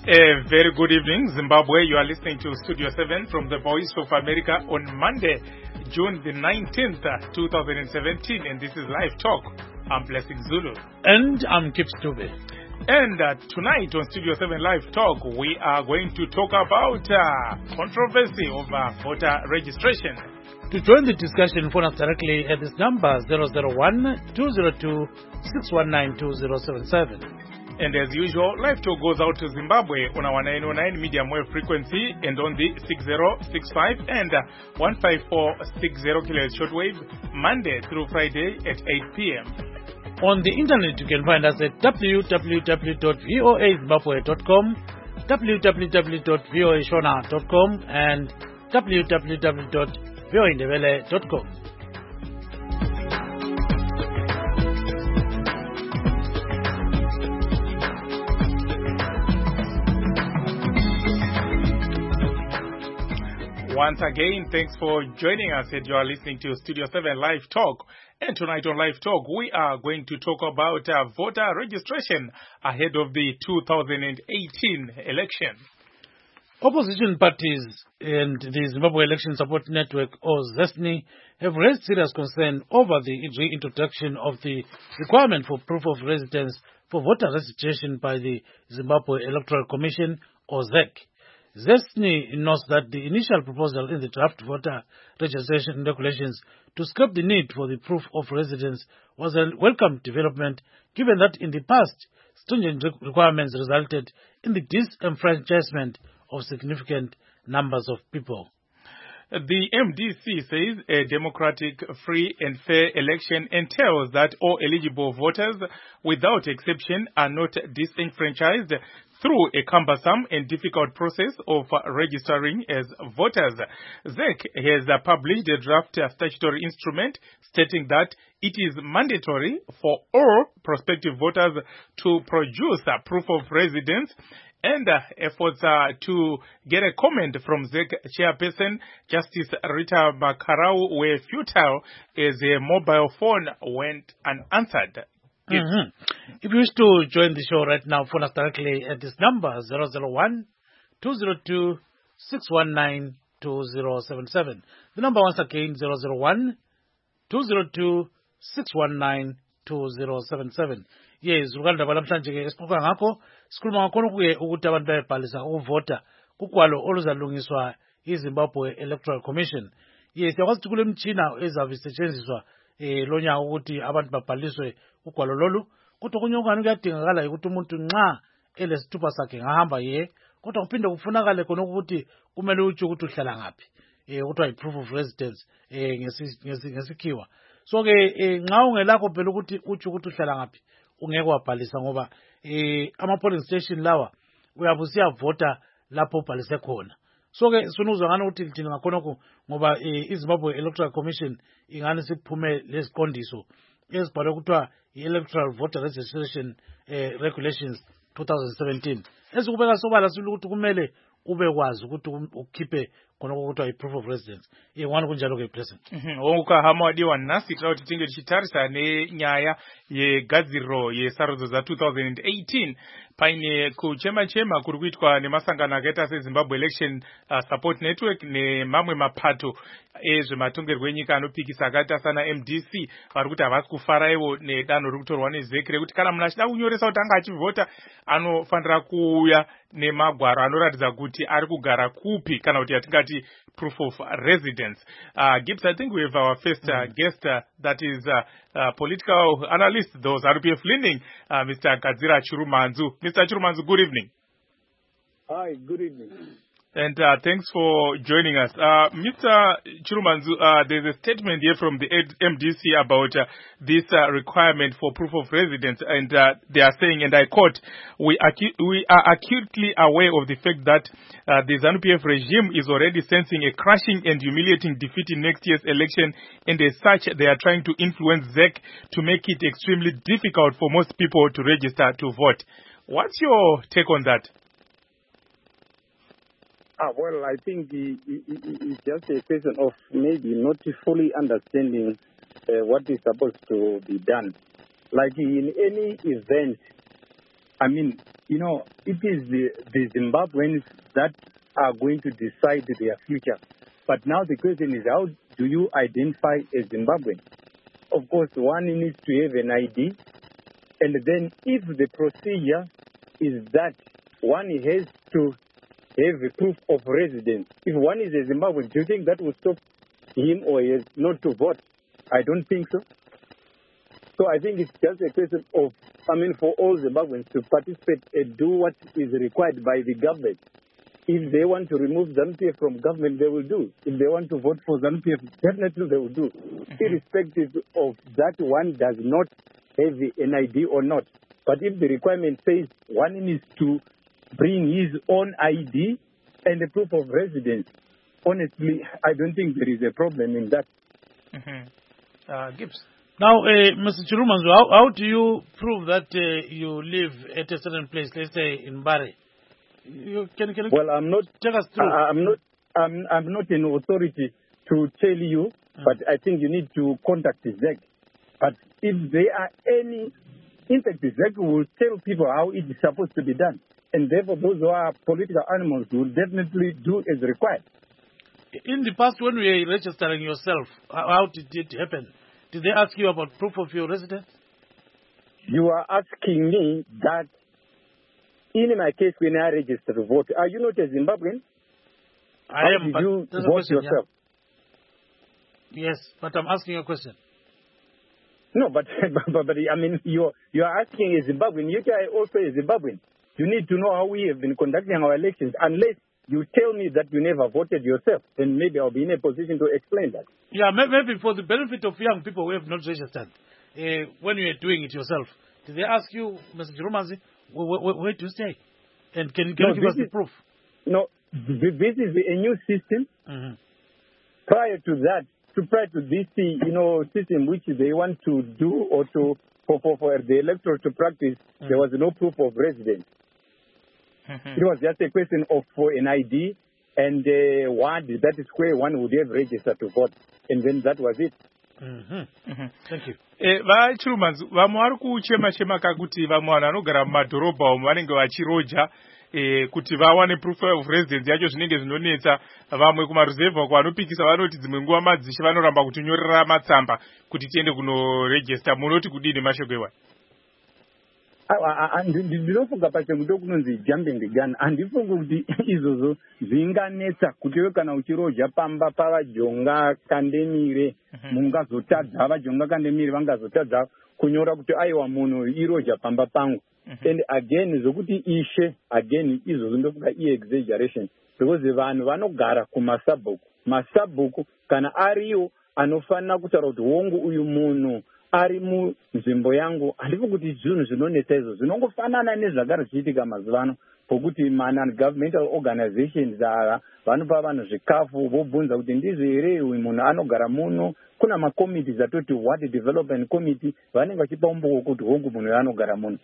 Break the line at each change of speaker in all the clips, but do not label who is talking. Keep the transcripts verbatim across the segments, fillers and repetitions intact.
A very good evening, Zimbabwe. You are listening to Studio seven from the Voice of America on Monday, June the nineteenth, twenty seventeen, and this is Live Talk. I'm Blessing Zulu.
And I'm Kip Stube.
And uh, tonight on Studio seven Live Talk, we are going to talk about uh, controversy over voter registration.
To join the discussion, phone us directly at this number zero zero one, two zero two, six one nine, two zero seven seven.
And as usual, Live Talk goes out to Zimbabwe on our nine oh nine medium wave frequency and on the six zero six five and one five four six zero kilohertz shortwave, Monday through Friday at eight p.m.
On the internet, you can find us at w w w dot voa zimbabwe dot com, w w w dot voa shona dot com, and w w w dot voa indebele dot com.
Once again, thanks for joining us, and you are listening to Studio seven Live Talk. And tonight on Live Talk, we are going to talk about uh, voter registration ahead of the two thousand eighteen election.
Opposition parties and the Zimbabwe Election Support Network, or ZESNI, have raised serious concern over the reintroduction of the requirement for proof of residence for voter registration by the Zimbabwe Electoral Commission, or Z E C. ZESNI notes that the initial proposal in the draft voter registration regulations to scrap the need for the proof of residence was a welcome development, given that in the past, stringent requirements resulted in the disenfranchisement of significant numbers of people.
The M D C says a democratic, free and fair election entails that all eligible voters, without exception, are not disenfranchised through a cumbersome and difficult process of registering as voters. Z E C has published a draft statutory instrument stating that it is mandatory for all prospective voters to produce a proof of residence, and uh, efforts uh, to get a comment from Z E C chairperson Justice Rita Makarau were futile as a mobile phone went unanswered.
Mm-hmm. If you wish to join the show right now, phone us directly at this number zero zero one, two zero two, six one nine, two zero seven seven. The number once again zero zero one, two zero two, six one nine, two zero seven seven. Yes, Uganda balamhlanje ke esikhuluma ngakho sikhuluma ngakho kuye ukuthi abantu bayabhalisa ukuvota kukwalo oluzalungiswa iZimbabwe Electoral Commission. Yes, yakwazi ukuthi kule mtshina ezabe isetshenziswa eh lonyaka ukuthi abantu babhaliswe ugwalo lolu, kodwa kunye okanye kuyadingakala ukuthi umuntu nxa elesithupha sakhe ngahamba ye, kodwa kuphinde kufunakale khona ukuthi kumele utsho ukuthi uhlala ngaphi, eh kuthiwa i-proof of residence eh ngesikhiwa. So ke nxa ungelakho phela ukuthi utsho ukuthi uhlala ngaphi, ungeke wabhalisa ngoba eh ama polling station lawa uyabe usiyavota lapho ubhalise khona. So ke sunuzwa ngani ukuthi thina ngakhonokho ngoba iZimbabwe Electoral Commission ingani siphume lesiqondiso ezibhalwe kuthiwa i-Electoral Voter Registration eh, Regulations twenty seventeen. Ezikubeka sobala silo ukuthi kumele ube kwazi ukuthi ukhiphe khonokho kuthiwa i-proof of residence. Yengwani kunjalo ke blessing.
Mhm. Ukahama wadiwa nasi trawuti tinge tichitarisa nenyaya yegadziriro yesarudzo za two thousand eighteen paine kuchema chema kuri kuitwa nemasangano akaita seZimbabwe Election uh, Support Network nemamwe mapato ezvematongerwo enyika anopikisa akaita sana M D C vari kuti havasi kufara ivo nedanho riri kutorwa neZ E C rekuti kana munhu achida kunyoresa kuti anga achivhota anofanira kuuya nemagwaro anoratidza kuti ari kugara kupi kana kuti yatingati proof of residence. Uh, Gibbs, I think we have our first uh, mm. guest, uh, that is uh, uh, political analyst, those R P F leaning, uh, Mister Kadzira Chirumanzu. Mister Chirumanzu, good evening.
Hi, good evening.
And uh, thanks for joining us. Uh, Mister Chirumanzu, uh, there's a statement here from the M D C about uh, this uh, requirement for proof of residence, and uh, they are saying, and I quote, we, acu- we are acutely aware of the fact that uh, the ZANU-P F regime is already sensing a crushing and humiliating defeat in next year's election, and as such, they are trying to influence Z E C to make it extremely difficult for most people to register to vote. What's your take on that?
Ah, well, I think it, it, it, it's just a question of maybe not fully understanding uh, what is supposed to be done. Like in any event, I mean, you know, it is the, the Zimbabweans that are going to decide their future. But now the question is, how do you identify a Zimbabwean? Of course, one needs to have an I D. And then if the procedure is that one has to have a proof of residence, if one is a Zimbabwean, do you think that will stop him or his not to vote? I don't think so. So I think it's just a question of, I mean, for all Zimbabweans to participate and do what is required by the government. If they want to remove ZANU-P F from government, they will do. If they want to vote for ZANU-P F, definitely they will do. Mm-hmm. Irrespective of that one does not have an I D or not. But if the requirement says one needs to bring his own I D and a proof of residence, honestly, I don't think there is a problem in that.
Mm-hmm. Uh, Gibbs.
Now, uh, Mister Chirumanzu, how, how do you prove that uh, you live at a certain place, let's say in Bari? You, can, can you
well, I'm not.
Take us through.
I, I'm not. I'm, I'm not an authority to tell you, mm. but I think you need to contact the Z E C. But if there are any, in fact, the Z E C will tell people how it is supposed to be done, and therefore those who are political animals will definitely do as required.
In the past, when we were registering yourself, how, how did it happen? Did they ask you about proof of your residence?
You are asking me that. In my case, when I register to vote, are you not a Zimbabwean?
I
How
am,
did
but
you
vote
question, yourself?
Yeah. Yes, but I'm asking you a question.
No, but, but, but I mean, you're, you're asking a Zimbabwean. You are also a Zimbabwean. You need to know how we have been conducting our elections. Unless you tell me that you never voted yourself, then maybe I'll be in a position to explain that.
Yeah, maybe for the benefit of young people who have not registered, uh, when you are doing it yourself, did they ask you, Mister Chirumanzi, Where, where, where do you stay? And can, can no, you give us
is,
the proof?
No, this is a new system.
Mm-hmm.
Prior to that, to prior to this, you know, system which they want to do or to for, for, for the electorate to practice, mm-hmm. there was no proof of residence. Mm-hmm. It was just a question of for an I D and uh, one, that is where one would have registered to vote. And then that was it.
Mm-hmm. Mm-hmm. Thank you.
Eh, vachirumanzu vamwe vari kuchema chema kakuti vamwe vanhu vanogara mumadhorobha umu vanenge vachiroja eh, kuti vawane proof of residence yacho zvinenge zvinonetsa. Vamwe kumaruzevha uko vanopikisa vanoti dzimwe nguva madzishe vanoramba kutinyorera matsamba kuti tiende kunoregista. Munoti kudini mashoko ewa?
Ndinofunga pachemuto kunonzi jumping the gun. Handifungi kuti izvozvo zvinganetsa kuti iwe kana uchiroja pamba pavajonga kandemire mungazotadza vajonga kandemire vangazotadza kunyora kuti aiwa munhu iroja pamba pangu. And again zvokuti ishe again izvozvo ndofunga i-exaggeration because vanhu vanogara kumasabhuku. Masabhuku kana ariyo anofanira kutaura kuti hongu uyu munhu ari munzvimbo yangu, handifungi kuti zvinhu zvinonetsa izvo zvinongofanana nezvagara zvichiitika mazuva ano pokuti ma-non-governmental organizations ava vanopa vanhu zvikafu vobvunza kuti ndizvo here uyu munhu anogara muno. Kuna makomiti atoti what development committee vanenge vachipa umboko kuti hongu munhu anogara muno.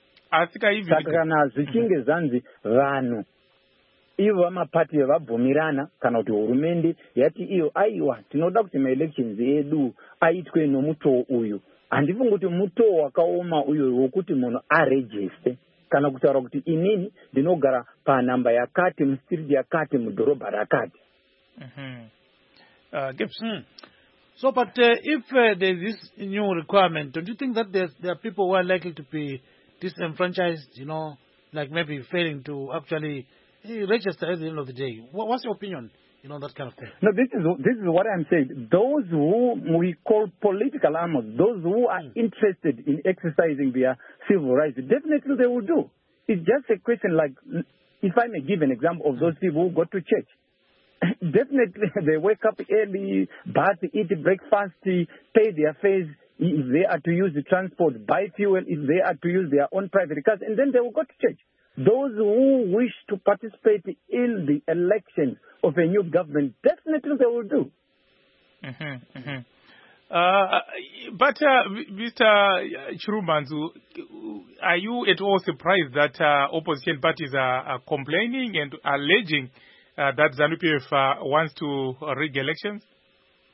Saka kana zvichinge zvanzi vanhu ivo vamapati vabvumirana kana kuti hurumende yati iyo aiwa tinoda kuti maelections edu aitwe nomutoo uyu, handifungi kuti mutoo wakaoma uyo wokuti munhu aregiste kana kutaura kuti inini ndinogara panhamba yakati mustriti yakati mudhorobha rakati.
Mm-hmm. uh, Gibson.
So, but uh, if uh, there is this new requirement, don't you think that there are people who are likely to be disenfranchised, you know, like maybe failing to actually register at the end of the day? What's your opinion, you know, that kind of thing?
No, this is this is what I'm saying. Those who we call political animals, those who are mm. interested in exercising their civil rights, definitely they will do. It's just a question like, if I may give an example of those people who go to church. Definitely they wake up early, bath, eat breakfast, pay their fares, if they are to use the transport, buy fuel, if they are to use their own private cars, and then they will go to church. Those who wish to participate in the election of a new government, definitely they will do.
Mm-hmm, mm-hmm. Uh, but, uh, Mister Chirumanzu, are you at all surprised that uh, opposition parties are, are complaining and alleging uh, that ZANU-P F uh, wants to rig elections?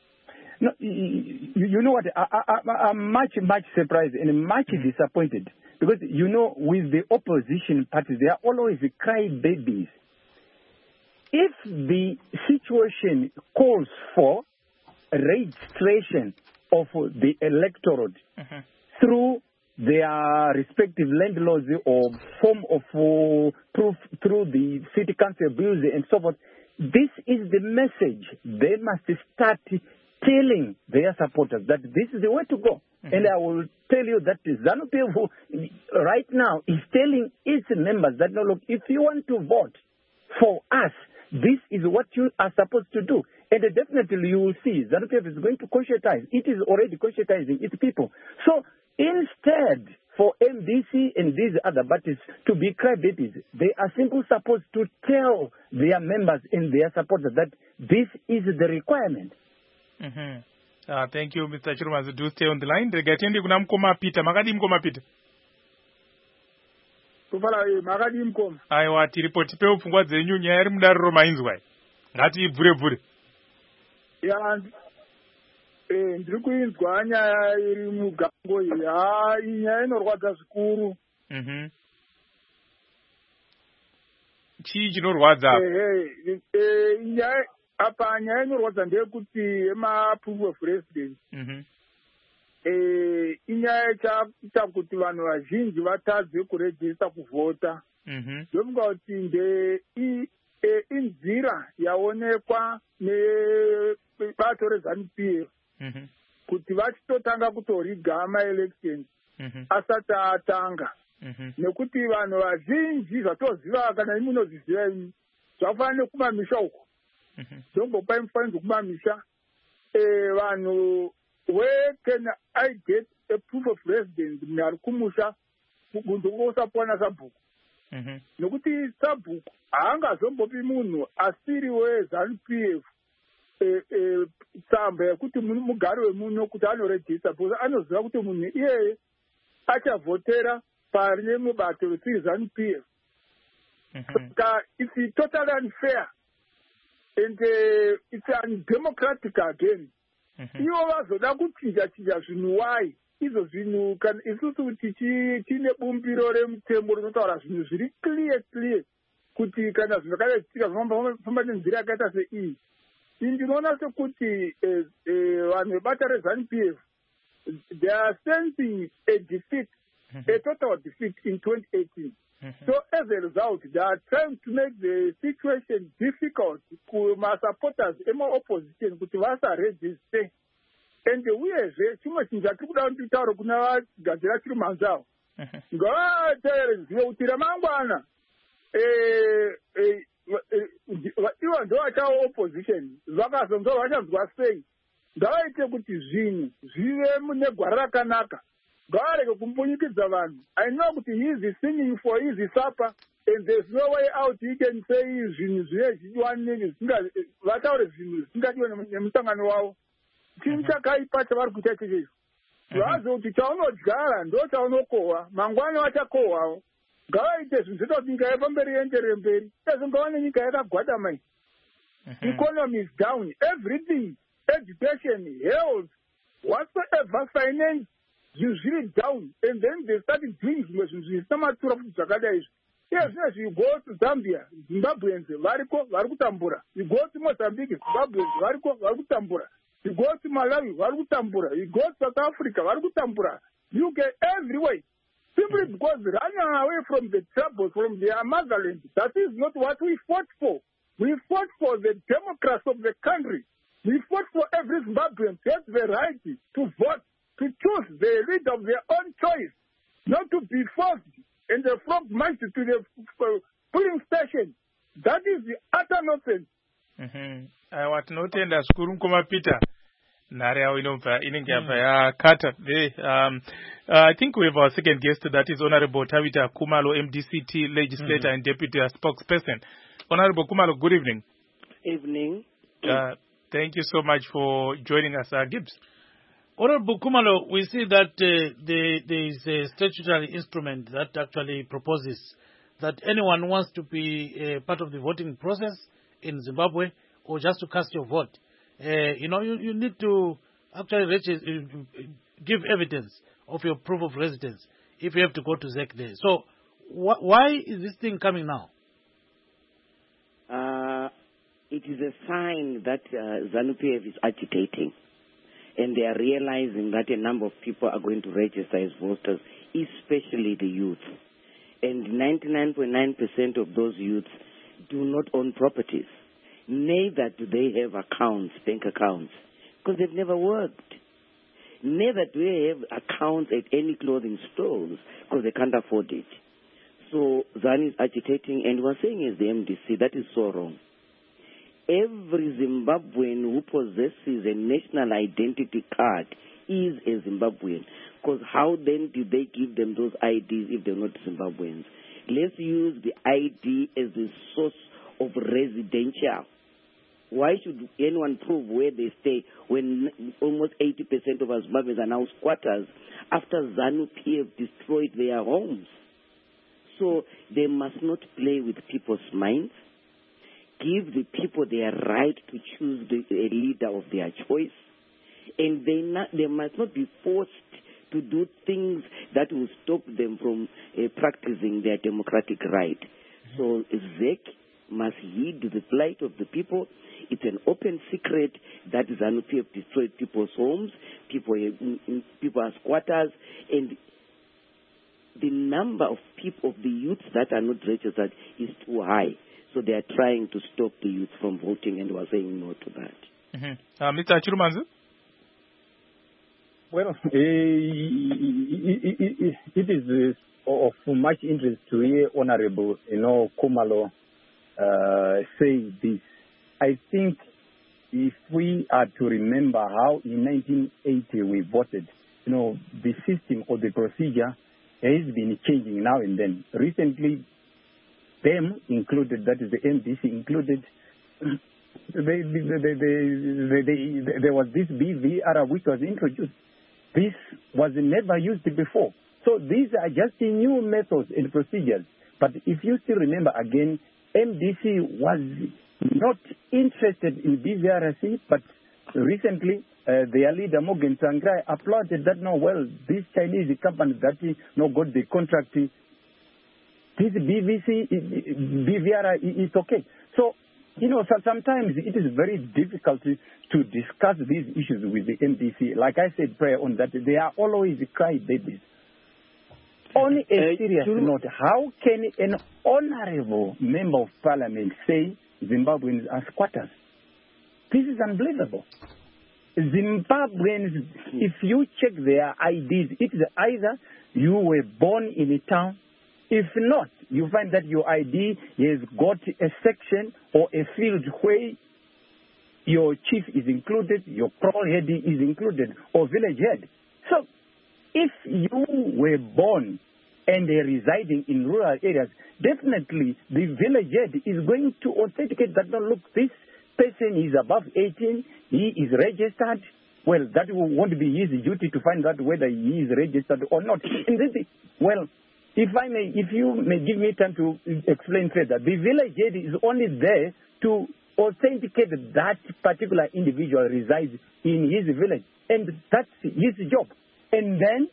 No, you, you know what? I, I, I'm much, much surprised and much mm-hmm. disappointed Because, you know, with the opposition parties, they are always crybabies. If the situation calls for registration of the electorate mm-hmm. through their respective land laws or form of uh, proof through the city council bills and so forth, this is the message they must start telling their supporters that this is the way to go. Mm-hmm. And I will tell you that ZANU-P F right now is telling its members that, no, look, if you want to vote for us, this is what you are supposed to do. And definitely you will see ZANU-P F is going to conscientize. It is already conscientizing its people. So instead for M D C and these other parties to be crybabies, they are simply supposed to tell their members and their supporters that this is the requirement.
Mm-hmm. Uh, thank you, Mister Chirumanzi. Do stay on the line. Regatendi kuna mkoma Peter. Makadi mkoma Peter.
Tufala makadi mkoma.
Aiwa tiripoti pe ufungwa zenyu nyari mudariro mainzwa. Ngati vhure vhure.
Ya eh ndiri kuinzwa nyaya iri mugango ya inyaya inorwadza zvikuru.
Mhm. Chii chinorwadza?
Eh eh inyaya apa nyaya inorwadza ndeyekuti ema-proof of residence.
Mhm.
Eh inyaya chakuita kuti vanhu vazhinji vatadze kurejista kuvhota.
Mhm.
Ndofunga kuti nde inzira yaonekwa nebato rezANU-P F
Mhm.
kuti vachitotanga kutoriga ama-elections
Mhm.
asati atanga.
Mhm.
Nekuti vanhu vazhinji zvatoziva kana imi munozviziva imi zvafanira kumamisha uko.
Mhm.
Zvombopai mufananidzo kumamisha. Eh vanhu where can I get a proof of residence munhu ari kumusha kunze kwosapwana sabhuku.
Mhm.
Nekuti sabhuku haangazombopi munhu asiri weZANU-P F eh eh tsamba yekuti mugari wemunhu kuti anorejista because anoziva kuti munhu iyeye achavhotera pari nemubato wezANU-P F.
Mhm.
It's totally unfair and uh, it's undemocratic again.
Mhm.
Ivo vazoda kuchinja chinja zvinhu wai izvo zvinhu kana isusu tichine bumbiro remutembo rinotaura zvinhu zviri clear clear kuti kana zvinhu zvakadai zvichitika zvinofamba nenzira yakaita seiyi. Ndinoona sekuti vanhu vebata rezANU-P F they are sensing a defeat, mm-hmm. a total defeat in twenty eighteen. Mm-hmm. So as a result, they are trying to make the situation difficult for my supporters in my opposition kuti vasa register. And uyezve chimwe chinhu chatiri kuda kutaura kuna vagadzira Chirumanzi avo ngavateerezive kuti ramangwana ivo ndo vachawo opposition vakazonzwa vachanzwa sei ngavaite kuti zvinhu zvive mune gwara rakanaka ngavarege kumbunyikidza vanhu. I know kuti he is singing for his supper and there's no way out he can say zvinhu zvine zvichiwanini vataure zvinhu zvisingadiwe nemusangano wavo. Chinhu chakaipa chavari kuita ichocho vazokuti chaunodyara ndo chaunokohwa mangwana vachakohwawo. Ngavaite zvinhu zvinoita kuti nyika yepamberi ienderere mberi sezvo ngavane nyika yakagwadama iyi. Economy is down, everything, education, health, whatsoever, finance, zvinhu zviri down and then they started doing zvimwe zvinhu zvisina matura futi zvakadai izvi. Iye zvine zvigo Zambia, Zimbabweans variko vari kutambura. Zvigo Mozambique, Zimbabweans variko vari kutambura. You go to Malawi, vari kutambura. You go to South Africa, vari kutambura. You get everywhere. Simply because running away from the trouble, from their motherland, that is not what we fought for. We fought for the democracy of the country. We fought for every Zimbabwean to have the right to vote, to choose the leader of their own choice, not to be forced in the front march to the polling station. That is the utter nonsense.
Mhm. Aiwa tinotenda zvikuru mukoma Peter. Nhare yavo inobva inenge yabva yakata. Um, uh, I think we have our second guest, that is Honorable Tavita Kumalo, M D C T legislator mm-hmm. and deputy uh, spokesperson. Honorable Kumalo, good evening.
Evening.
Uh, thank you so much for joining us, uh, Gibbs.
Honorable Kumalo, we see that uh, the, there is a statutory instrument that actually proposes that anyone who wants to be uh, part of the voting process in Zimbabwe or just to cast your vote, uh, you know, you, you need to actually register, give evidence of your proof of residence. if you have to go to Z E C there. So wh- why is this thing coming now?
Uh, it is a sign that uh, ZANU-P F is agitating, and they are realizing that a number of people are going to register as voters, especially the youth. And ninety-nine point nine percent of those youths do not own properties. Neither do they have accounts, bank accounts, because they've never worked. Neither do they have accounts at any clothing stores because they can't afford it. So ZANU is agitating, and we're saying as the M D C, that is so wrong. Every Zimbabwean who possesses a national identity card is a Zimbabwean. Because how then do they give them those I Ds if they're not Zimbabweans? Let's use the I D as the source of residential. Why should anyone prove where they stay when almost eighty percent of our Zimbabweans are now squatters after ZANU-P F destroyed their homes? So they must not play with people's minds. Give the people their right to choose the, a leader of their choice. And they, not, they must not be forced to do things that will stop them from uh, practicing their democratic right. So Z E C must heed the plight of the people. It's an open secret that ZANU-P F destroyed people's homes, people, uh, people are squatters, and the number of people, of the youths that are not registered is too high. So they are trying to stop the youth from voting, and we are saying no to that.
Mm-hmm. Uh, Mister Chirumanzu?
Well, uh, it, it, it is uh, of much interest to hear Honorable, you know, Khumalo uh, say this. I think if we are to remember how in nineteen eighty we voted, you know, the system or the procedure has been changing now and then. Recently, them included, that is the M D C included, they, they, they, they, they, there was this B V R which was introduced. This was never used before. So these are just new methods and procedures. But if you still remember again, M D C was not interested in B V R C, but recently uh, their leader Morgan Tsvangirai applauded that, no, well, this Chinese company that you know, got the contract, this B V C, B V R is okay. So, you know, so sometimes it is very difficult to, to discuss these issues with the M D C. Like I said prior on that, they are always crybabies. On a
Uh,
serious
to-
note, how can an honorable member of parliament say Zimbabweans are squatters? This is unbelievable. Zimbabweans, if you check their I Ds, it is either you were born in a town. If not, you find that your I D has got a section or a field where your chief is included, your patrol head is included, or village head. So, if you were born and are residing in rural areas, definitely the village head is going to authenticate that, no, look, this person is above eighteen, he is registered. Well, that won't be his duty to find out whether he is registered or not. And then, the, well, if I may, if you may give me time to explain further, the village head is only there to authenticate that particular individual resides in his village, and that's his job. And then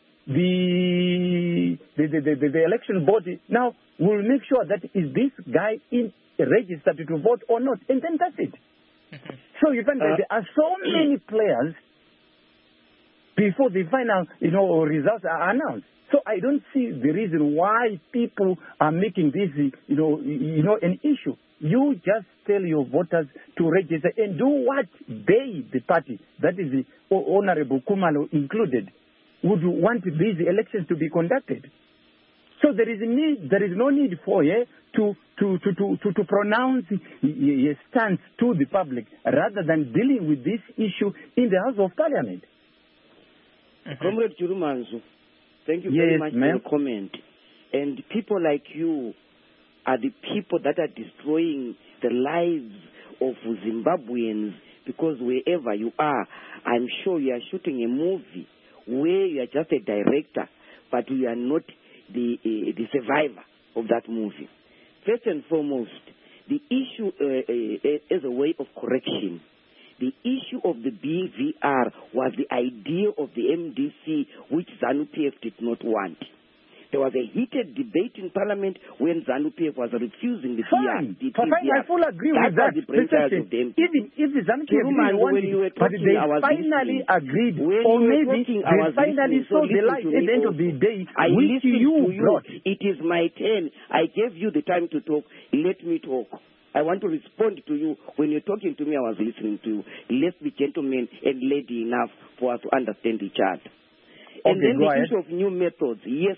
the the, the, the, the election body now will make sure that is this guy in, registered to vote or not, and then that's it. So you find that there are so many players before the final, you know, results are announced. So I don't see the reason why people are making this, you know, you know, an issue. You just tell your voters to register and do what they, the party, that is the Honorable Khumalo included, would want these elections to be conducted. So there is a need, there is no need for here to to to to to, to pronounce a stance to the public rather than dealing with this issue in the House of Parliament.
Mm-hmm. Comrade Chirumanzu, thank you
yes,
very much
ma'am.
for your comment. And people like you are the people that are destroying the lives of Zimbabweans, because wherever you are, I'm sure you are shooting a movie where you are just a director, but you are not the uh, the survivor of that movie. First and foremost, the issue uh, uh, as a way of correction, the issue of the B V R was the idea of the M D C, which ZANU-P F did not want. There was a heated debate in Parliament when ZANU-P F was refusing the
Fine,
the
fine, I fully agree with that.
The brainchild of them.
Even if the ZANU-P F
Chiruma,
didn't want
when
it,
you were
but
talking,
they
I was
finally
listening.
agreed,
When
or
you were
maybe
talking, I
they
was
finally
listening. So
saw the
listen
light
to
at
me
the end of
also.
the day,
I
which
listened
you
to you.
brought.
It is my turn. I gave you the time to talk. Let me talk. I want to respond to you. When you're talking to me, I was listening to you. Let's be gentlemen and lady enough for us to understand each other. And
Okay,
then
go
the
ahead.
issue of new methods. Yes,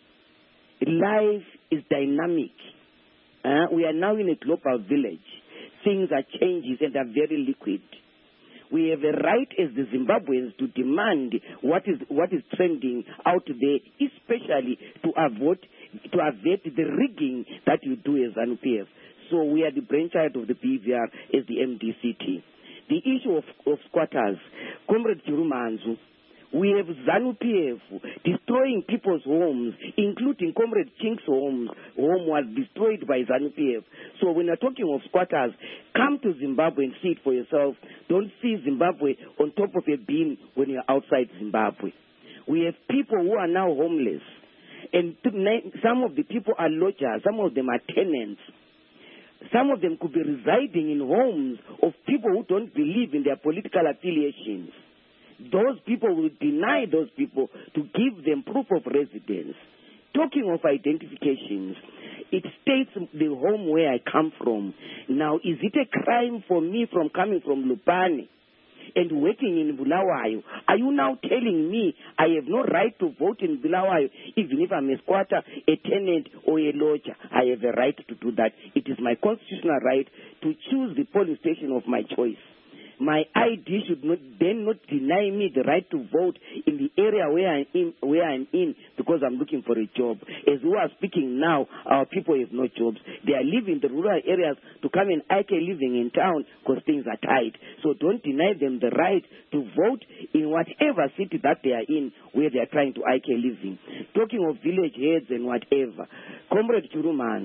life is dynamic. Uh, we are now in a global village. Things are changing and are very liquid. We have a right as the Zimbabweans to demand what is what is trending out there, especially to avoid to avert the rigging that you do as ZANU-P F. So we are the brainchild of the B V R as the M D C T. The issue of, of squatters, Comrade Chirumanzu, we have ZANU-P F destroying people's homes, including Comrade Chink's homes. Home was destroyed by ZANU-P F. So when you're talking of squatters, come to Zimbabwe and see it for yourself. Don't see Zimbabwe on top of a beam when you're outside Zimbabwe. We have people who are now homeless. And some of the people are lodgers, some of them are tenants. Some of them could be residing in homes of people who don't believe in their political affiliations. Those people will deny those people to give them proof of residence. Talking of identifications, it states the home where I come from. Now, is it a crime for me from coming from Lupane and working in Bulawayo? Are you now telling me I have no right to vote in Bulawayo even if I'm a squatter, a tenant, or a lodger? I have a right to do that. It is my constitutional right to choose the polling station of my choice. My I D should not then not deny me the right to vote in the area where I'm in, where I'm in because I'm looking for a job. As we are speaking now, our people have no jobs. They are leaving the rural areas to come and I K living in town because things are tight. So don't deny them the right to vote in whatever city that they are in where they are trying to I K living. Talking of village heads and whatever, Comrade Chirumans,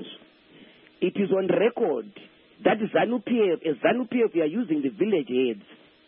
it is on record that ZANU-P F, as ZANU-P F, we are using the village heads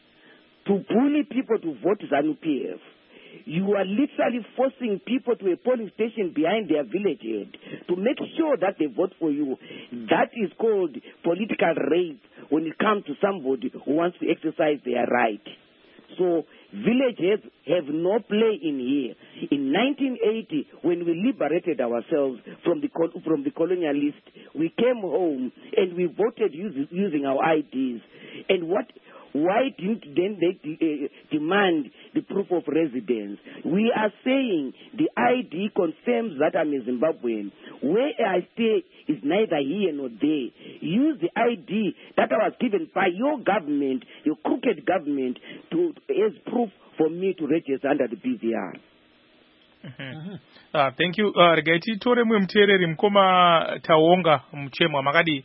to bully people to vote ZANU-P F. You are literally forcing people to a polling station behind their village head to make sure that they vote for you. That is called political rape when it comes to somebody who wants to exercise their right. So village heads have no play in here. In nineteen eighty, when we liberated ourselves from the from the colonialists, we came home and we voted using, using our I Ds. And what? Why didn't then they de- uh, demand the proof of residence? We are saying the I D confirms that I'm a Zimbabwean. Where I stay is neither here nor there. Use the I D that I was given by your government, your crooked government, to as proof for me to register under the B V R.
Mm-hmm. Mm-hmm. Uh, thank you. Uh, Regaiti tore mwe mtereri mkoma Taonga mchemwa makadi.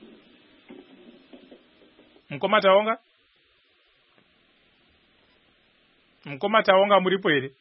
Mkoma Taonga? Mkoma Taonga muripo ere?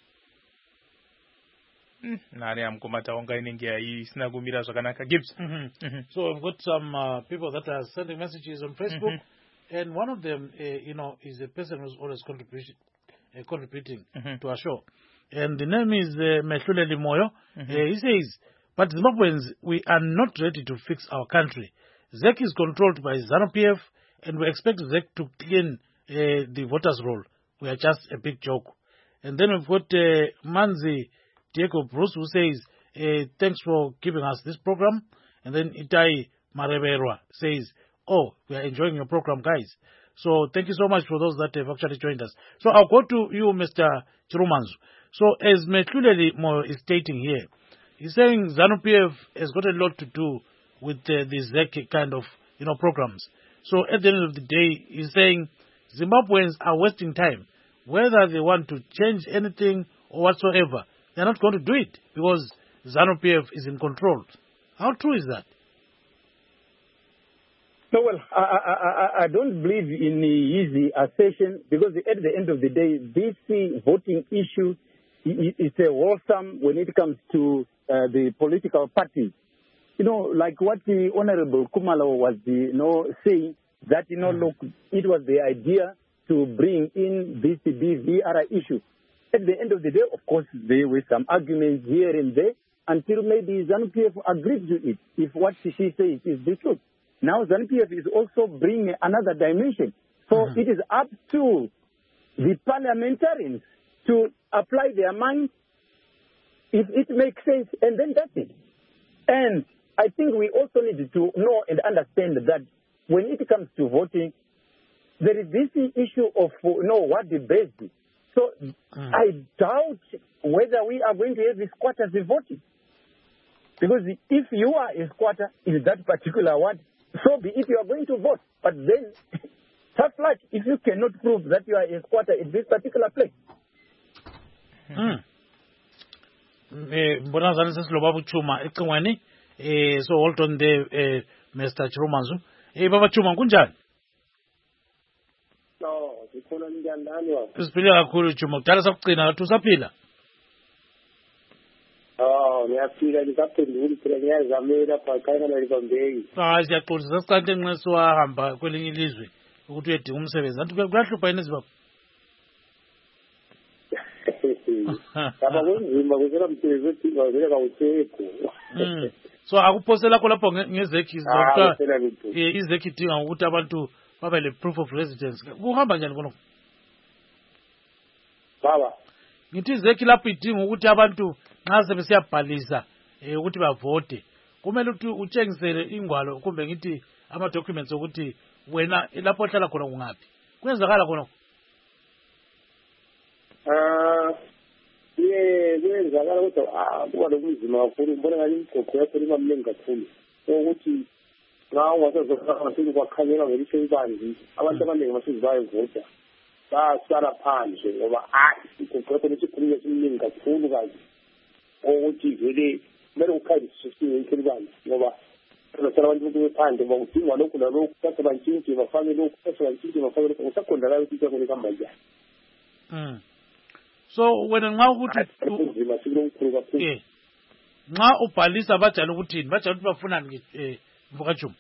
Mm. Nare ya mkoma Taonga inenge ya hii sina gumira zvakanaka. Gibbs. Mm-hmm. Mm-hmm.
So I've got some uh, people that are sending messages on Facebook, mm-hmm. and one of them, uh, you know, is a person who's always contributing, uh, contributing mm-hmm. to our show. And the name is uh, Mehluleli Moyo. Mm-hmm. Uh, he says, but Zimbabweans, we are not ready to fix our country. Z E C is controlled by ZANU-P F, and we expect Z E C to clean uh, the voters' roll. We are just a big joke. And then we've got uh, Manzi Diego Bruce, who says, uh, thanks for giving us this program. And then Itai Mareberwa says, oh, we are enjoying your program, guys. So thank you so much for those that have actually joined us. So I'll go to you, Mister Chirumanzu. So as Mehluleli Mo is stating here, he's saying ZANU-P F has got a lot to do with uh, the Z E C kind of, you know, programs. So at the end of the day, he's saying Zimbabweans are wasting time. Whether they want to change anything or whatsoever, they're not going to do it because ZANU-P F is in control. How true is that?
No, well, I, I, I, I don't believe in the easy assertion because at the end of the day, this voting issue is a wholesome when it comes to uh, the political parties. You know, like what the Honorable Kumalo was, you know, saying that, you know, look, it was the idea to bring in this B V R issue. At the end of the day, of course, there were some arguments here and there, until maybe ZANU-P F agrees to it, if what she says is the truth. Now ZANU-P F is also bringing another dimension. So mm-hmm. it is up to the parliamentarians to apply their mind if it makes sense, and then that's it. And I think we also need to know and understand that when it comes to voting, there is this issue of, you know, what the base is. So mm. I doubt whether we are going to have the squatters voting. Because if you are a squatter in that particular ward, so be it, you are going to vote. But then, tough luck if you cannot prove that you are a squatter in this particular place.
Mm. Mbona zani sesiloba buchuma ecingweni eh so hold on there eh Mister Chirumanzu eh baba Chuma kunjani?
No, sikhona njani nani wa?
Siphila kakhulu Chuma kudala sakucina tusaphila.
Oh, ngiyaphila ngisaphendula ukuphila ngiyazamela phakathi na libambeki.
Ah, siyaxolisa sasicante nqeso wahamba kwelinye ilizwe ukuthi uyedinga umsebenzi. Anti kuyahlupha yini sibaba?
Kaba kunzima kusela msebenzi othile wavele kawusekho.
So akuphosela lakho lapho ngezekhi zonke izekhi idinga ukuthi abantu babe le proof of residence. Kuhamba njani khona?
Baba
ngithi izekhi lapho idinga ukuthi abantu nxa sebesiyabhalisa eh ukuthi bavote kumele ukuthi utshengisele ingwalo kumbe ngithi ama documents ukuthi wena lapho ohlala khona kungaphi. Kwenzakala khona?
Ah ye kwenzakala kodwa kuba lokunzima kakhulu ngibona ngathi imigqogqo yakho imamlenge kakhulu ukuthi nxa ungasezokufaka sini kwakhanyela ngelisho ibanzi abantu abaningi basuke bayevota basala phandle ngoba hayi imigqogqo yakho lesikhulunywa esiningi kakhulu kazi ukuthi vele kumele ukhayisiswe ngelisho ibanzi ngoba bazosala abantu bephandle bakudinga lokhu nalokhu kade bantshintshi bafake lokhu kade bantshintshi bafake lokhu usakhondakala ukuthi yakho lihamba njani.
So wena nxa ukuthi eh nxa ubhalisa bajala ukuthini bajala ukuthi bafuna eh mvukajuma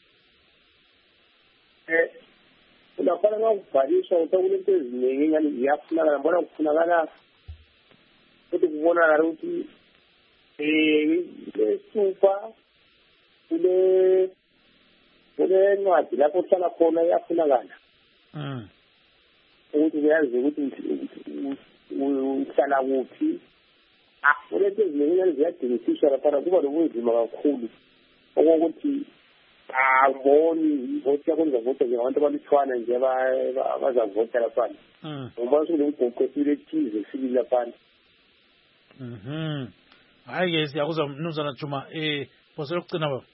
eh ulafana nxa ubhalisa utakulento eziningi ngani ziyafunakala mbona kufunakala ukuthi kubonakala ukuthi eh lesupha kule kule ncwadi lapho uhlala khona iyafunakala
mm
ukuthi uyazi ukuthi uhlala kuphi ah kulento eziningi ziyadingisiswa lapha kuba lobunzima kakhulu okokuthi angiboni vote yakwenza vote nje abantu abalithwana nje abazavota lapha ngoba sokulemigqogqo esilethize sibili lapha.
Mhm hayi ke siyakuzwa mnumzana Juma eh bose lokucina baba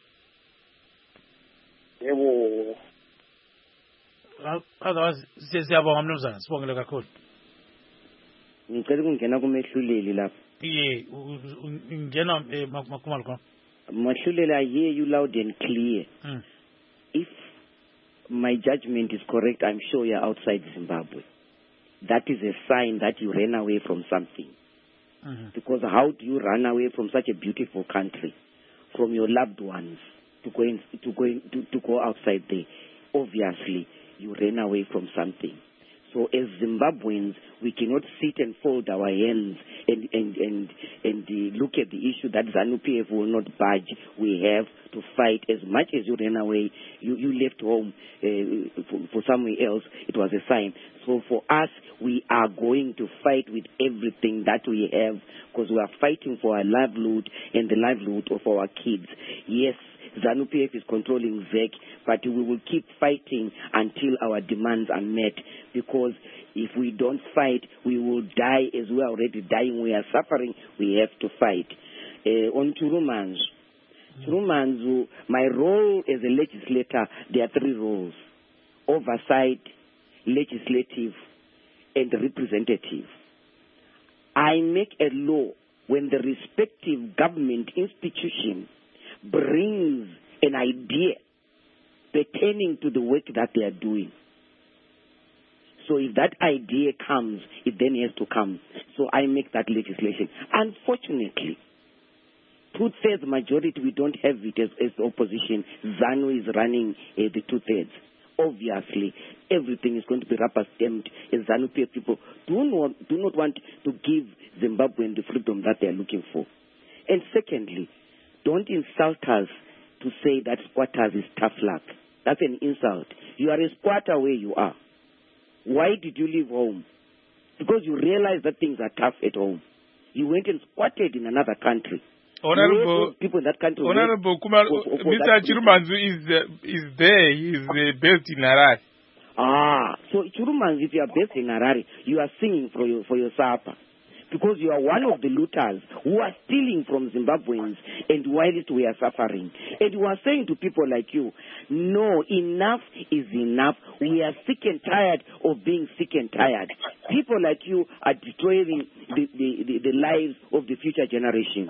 yebo
otherwise siyabonga mnumzana sibongele kakhulu.
Ngicela ukungena kumehluleli lapha.
Yeah, ngena makumalo kwa.
Mahluleli, I hear you loud and clear.
Mm.
If my judgment is correct, I'm sure you're outside Zimbabwe. That is a sign that you ran away from something.
Mm-hmm.
Because how do you run away from such a beautiful country, from your loved ones, to go in, to go in, to, to go outside there? Obviously, you ran away from something. So as Zimbabweans, we cannot sit and fold our hands and and and and uh, look at the issue that ZANU-P F will not budge. We have to fight. As much as you ran away, you, you left home uh, for, for somewhere else, it was a sign. So for us, we are going to fight with everything that we have because we are fighting for our livelihood and the livelihood of our kids. Yes, ZANU-P F is controlling Z E C, but we will keep fighting until our demands are met, because if we don't fight, we will die as we are already dying. We are suffering. We have to fight. Uh, on Chirumanzu, Chirumanzu, my role as a legislator, there are three roles: oversight, legislative, and representative. I make a law when the respective government institution brings an idea pertaining to the work that they are doing. So if that idea comes, it then has to come. So I make that legislation. Unfortunately, two-thirds majority, we don't have it as, as opposition. ZANU is running uh, the two-thirds. Obviously, everything is going to be rubber-stamped as ZANU-P F people do not, do not want to give Zimbabwean the freedom that they are looking for. And secondly, don't insult us to say that squatters is tough luck. That's an insult. You are a squatter where you are. Why did you leave home? Because you realized that things are tough at home. You went and squatted in another country.
Honorable
people in that country.
Honorable Kumalo,
for, for
Mister Chirumanzu is uh, is there. He's uh, based in Harare.
Ah, so Chirumanzu, if you are based in Harare, you are singing for your for your supper. Because you are one of the looters who are stealing from Zimbabweans and whilst we are suffering. And you are saying to people like you, no, enough is enough. We are sick and tired of being sick and tired. People like you are destroying the, the, the, the lives of the future generation.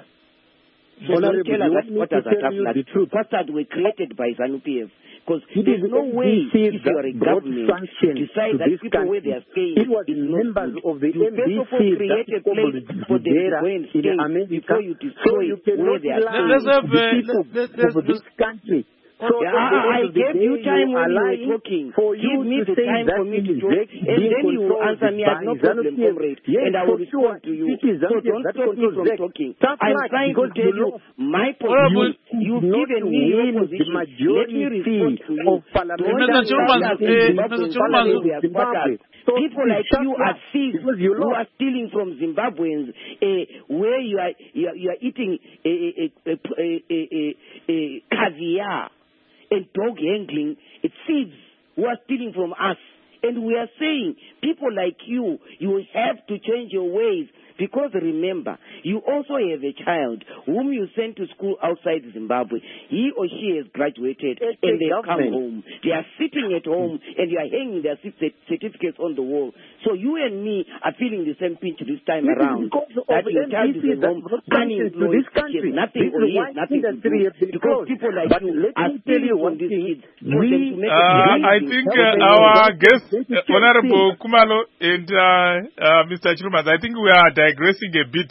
So don't tell us that squatters are tough luck. Squatters were created by ZANU-P F. Because there's no way if you are a government to decide that people where they are staying.
It was the members of the
you
M D C
create a place for them to go and stay before you destroy
so you
where they are staying.
Let's have
the people
let's,
of this country. So
yeah, I, I gave you time when you were talking.
For
Give
you
me
to
the
say
time
that
for me to talk,
is
and then you will answer me as no problem, comrade,
yes,
and I will respond
sure.
to you.
So
don't stop me from talking.
Tough
I'm
luck,
trying to tell you my position. You've given me your position. Let me respond to you.
Mister Chirumanzu, Mister Chirumanzu,
people like you are thieves who are stealing from Zimbabweans, uh, where you are, you are, you are eating a, a, a, a, a, a, a caviar and dog handling. It's thieves who are stealing from us. And we are saying, people like you, you have to change your ways. Because remember, you also have a child whom you sent to school outside Zimbabwe. He or she has graduated it's and they come home. They are sitting at home and you are hanging their certificates on the wall. So you and me are feeling the same pinch this time
this
around. That your child is at home unemployed, he has nothing or he has nothing to do. Because people like
but
you are stealing from these kids.
We, uh, I think uh, our guest, uh, Honorable Kumalo and uh, uh, Mister Chirumanzu, I think we are digressing a bit.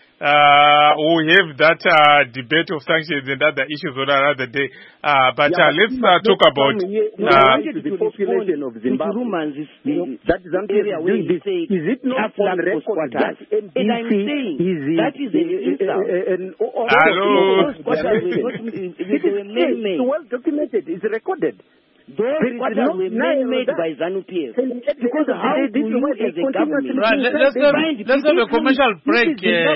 Uh, we have that uh, debate of sanctions and other issues on another day. Uh, but
yeah,
uh, let's uh, talk about
uh, the population of Zimbabwe. You know, that is area where this. Is it not on record that M D C
and I'm saying
is
that is an insult.
Hello.
It's well documented. It's recorded.
Those squatters were man-made by ZANU-P F. Because how do you as a government...
Right, let's have, let's have a commercial break.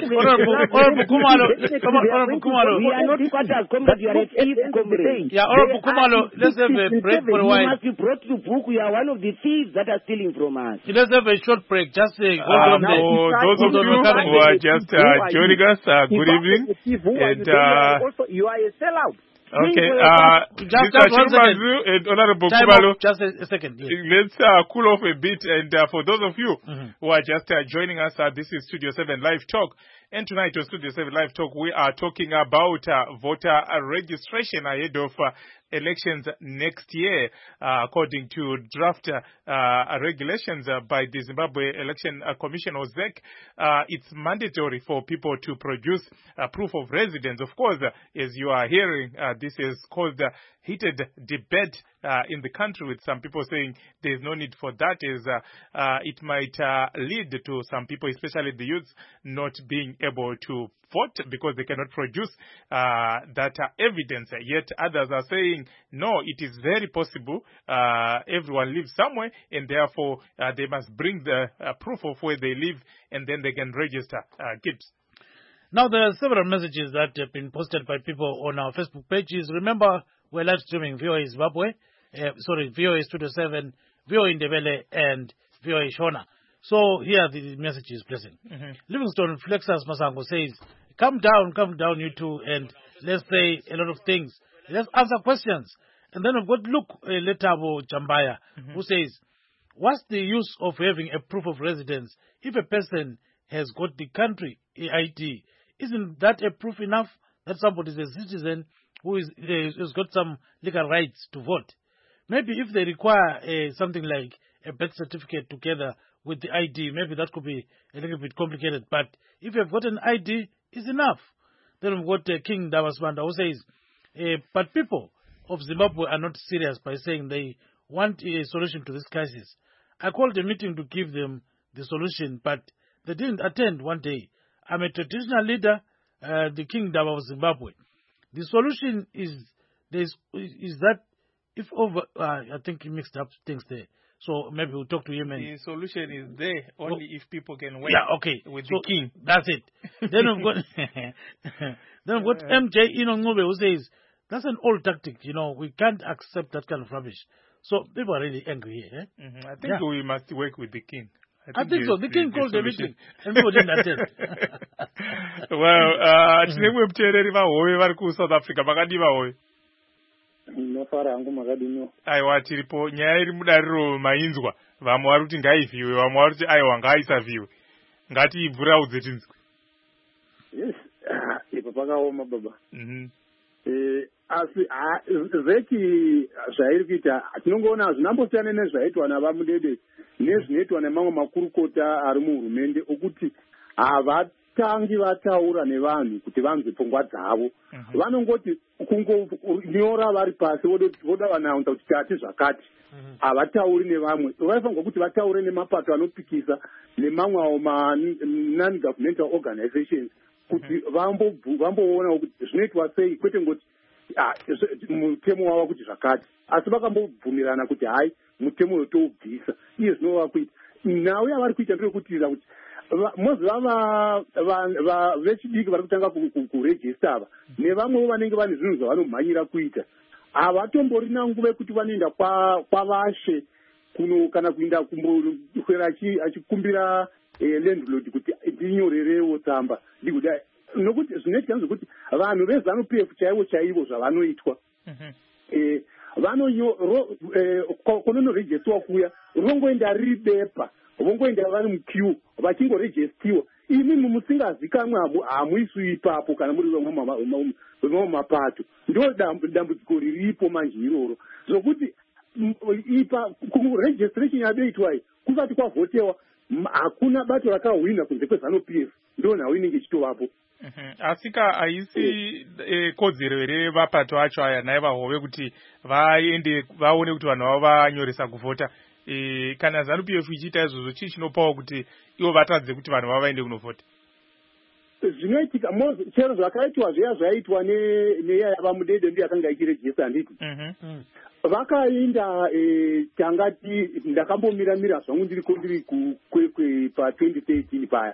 Honorable Kumalo, Honorable Kumalo.
We are not squatters, comrade. You are a thief, comrade.
Yeah, Honorable Kumalo, let's have a break for a while.
You must be brought to book. You are one of the thieves that are stealing from us.
Let's have a short break. Just uh, go
uh,
on
for those of you who are just uh, joining us, uh, good evening. And, uh,
also, you are a sellout.
Okay, uh,
just,
Mister
just one second.
and Honorable
Time
Kumalo,
just a, a second. Yes.
Let's uh, cool off a bit. And uh, for those of you
mm-hmm.
who are just uh, joining us, uh, this is Studio seven Live Talk. And tonight on Studio seven Live Talk, we are talking about uh, voter registration ahead of uh, elections next year, uh, according to draft uh, uh, regulations uh, by the Zimbabwe Election uh, Commission, or Z E C. Uh, it's mandatory for people to produce uh, proof of residence. Of course, uh, as you are hearing, uh, this has caused a heated debate uh, in the country, with some people saying there's no need for that, as uh, uh, it might uh, lead to some people, especially the youth, not being able to vote because they cannot produce uh, that uh, evidence. Yet others are saying, no, it is very possible. Uh, everyone lives somewhere, and therefore uh, they must bring the uh, proof of where they live, and then they can register. Uh, Gibbs.
Now, there are several messages that have been posted by people on our Facebook pages. Remember, we're live streaming V O A Zimbabwe, uh, sorry, V O A Studio seven, V O A Ndebele, and V O A Shona. So here are the messages present. Mm-hmm. Livingston Flexus Masango says, come down, come down, you two, and let's say a lot of things. Let's answer questions. And then we've got Luke uh, Letabo Chambaya, mm-hmm. who says, what's the use of having a proof of residence if a person has got the country I D? Isn't that a proof enough that somebody is a citizen who is, uh, has got some legal rights to vote? Maybe if they require uh, something like a birth certificate together with the I D, maybe that could be a little bit complicated. But if you've got an I D, it's enough. Then we've got uh, King Davasmanda, who says, uh, but people of Zimbabwe are not serious by saying they want a solution to this crisis. I called a meeting to give them the solution, but they didn't attend one day. I'm a traditional leader. uh, the kingdom of Zimbabwe. The solution is there's is that if over uh, I think he mixed up things there. So maybe we'll talk to him. And
the solution is there only oh, if people can work.
Yeah, okay.
With
so
the king.
That's it. Then we've got then we've got M J Inongube who says that's an old tactic. You know, we can't accept that kind of rubbish. So people are really angry here. Eh?
Mm-hmm. I think yeah. we must work with the king.
I think, I think so. The king the, called the meeting and people didn't attend.
Well, uh, tinemwe mteereri vahowe vari kuSouth Africa makadiva howe.
Nofara hangu makadinyo.
Aiwa tiripo nyaya iri mudariro mainzwa. Vamwe vari kuti ngaivhiwe, vamwe vari kuti aiwa ngaisavhiwe. Ngatiibvuraudze tinzwe.
Yes, ipo pakaoma baba.
Mhm.
Eh asi zveki zvairi kuita tinongoona zvinambosiyana nezvaitwa navamudede nezvinoitwa nemamwe makurukota ari muhurumende okuti havatangi vataura nevanhu kuti vanzwe pfungwa dzavo. Vanongoti kungonyora vari pasi voda vanaunza kuti tati zvakati. Havatauri nevamwe. Vaifanirwa kuti vataure nemapato anopikisa nemamwe awo ma-non-governmental organizations kuti vamboona kuti zvinoitwa sei kwete ngoti mutemo wava kuti zvakati asi vakambobvumirana kuti hai mutemo uyo toubvisa iye zvinova kuita nhau yavari kuita ndeyekuitira kuti moziva vechidiki vari kutanga kurejista ava nevamwevo vanenge vane zvinhu zvavanomhanyira kuita havatomborina nguva yekuti vanoenda kwavashe kuno kana kuenda kumbokwera achikumbira landlord kuti ndinyorerewo tsamba ndikudai nokuti zvinoitika zvekuti vanhu vezanu P F chaivo chaivo zvavanoitwa kunonorejestiwa kuya rongoenda riri bepa vongoenda vari muqueue vachingorejestiwa imi musingazikamwe hamuiswi ipapo kana muri vemamwe mapato ndo dambudziko riripo manje iroro zvokuti ipa registration yadoitwai kusati kwavhotewa hakuna bato rakahwina kunze kwezanu P F ndo nhau inenge ichitovapo.
Asika haisi kodzero here vapato acho aya naye vahove kuti vaende vaone kuti vanhu vavo vanyoresa kuvhota. Kana zanu P F ichiita izvozvo chii chinopawo kuti ivo vatadze kuti vanhu vavo vaende kunovhota?
Zvinoitika chero zvakaitwa zviya zvaiitwa neya yavamudede ndiyo yakanga ichirejesta handiti. Vakaenda tangati ndakambomira-mira zvangu ndiriko ndiri kukwekwe pa-twenty thirteen paya.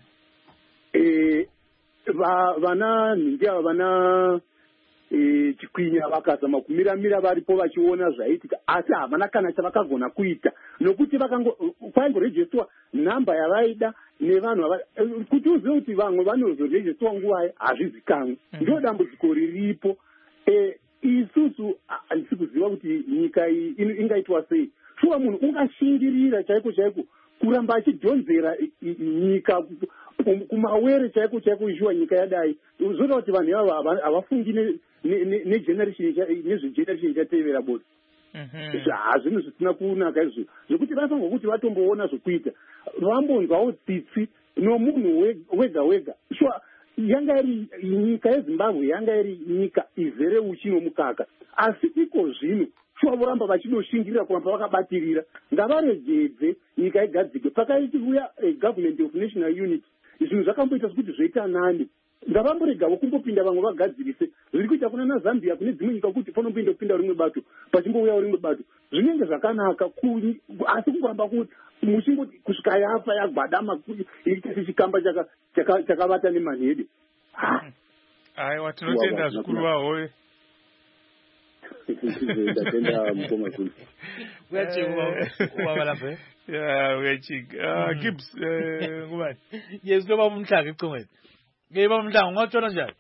Vana nhingi ava vana chikwinya vakazama kumira-mira varipo vachiona zvaitika asi havana kana chavakagona kuita nokuti kwaingorejestiwa nhamba yavaida nevanhu kuti uzive kuti vamwe vanozorejestiwa nguva hazvizikamwe ndo dambudziko riripo. Isusu handisi kuziva kuti nyika iyi ingaitwa sei. Shuwa munhu ungashingirira chaiko chaiko kuramba achidhonzera nyika kumawere chaiko chaiko ishuwa nyika yadai zvoda kuti vanhu ava havafungi nezvegeneration ichatevera bodi. Hazvinhu zvisina kunaka izvo zvokuti vafanirwa kuti vatomboona zvokuita vambonzwawo tsitsi nomunhu wega wega. Shuwa yanga iri nyika yeZimbabwe yanga iri nyika izere uchi nomukaka asi iko zvino shuwa voramba vachidoshingirira kuramba vakabatirira ngavaregedze nyika igadzike pakaiti uya government of national unity zvinhu zvakamboita sekuti zvoita nani ngavamboregawo kumbopinda vamwe vagadzirise zviri kuita kuna naZambia kune dzimwe nyika kuti panombinda kupinda rimwe bato pachimbouyawo rimwe bato zvinenge zvakanaka asi kuramba kuti muchingoti kusvika yafa yagwadama iite sechikamba chakavata nemanhede.
Aiwa tinotenda zvikuru vahowe.
Ndatenda mukoma kuni.
Wachingwa
yeah wachingwa Gibbs ngubani?
Yes loba umhlanga icongweni. Ngeba umhlanga ungatshona njani?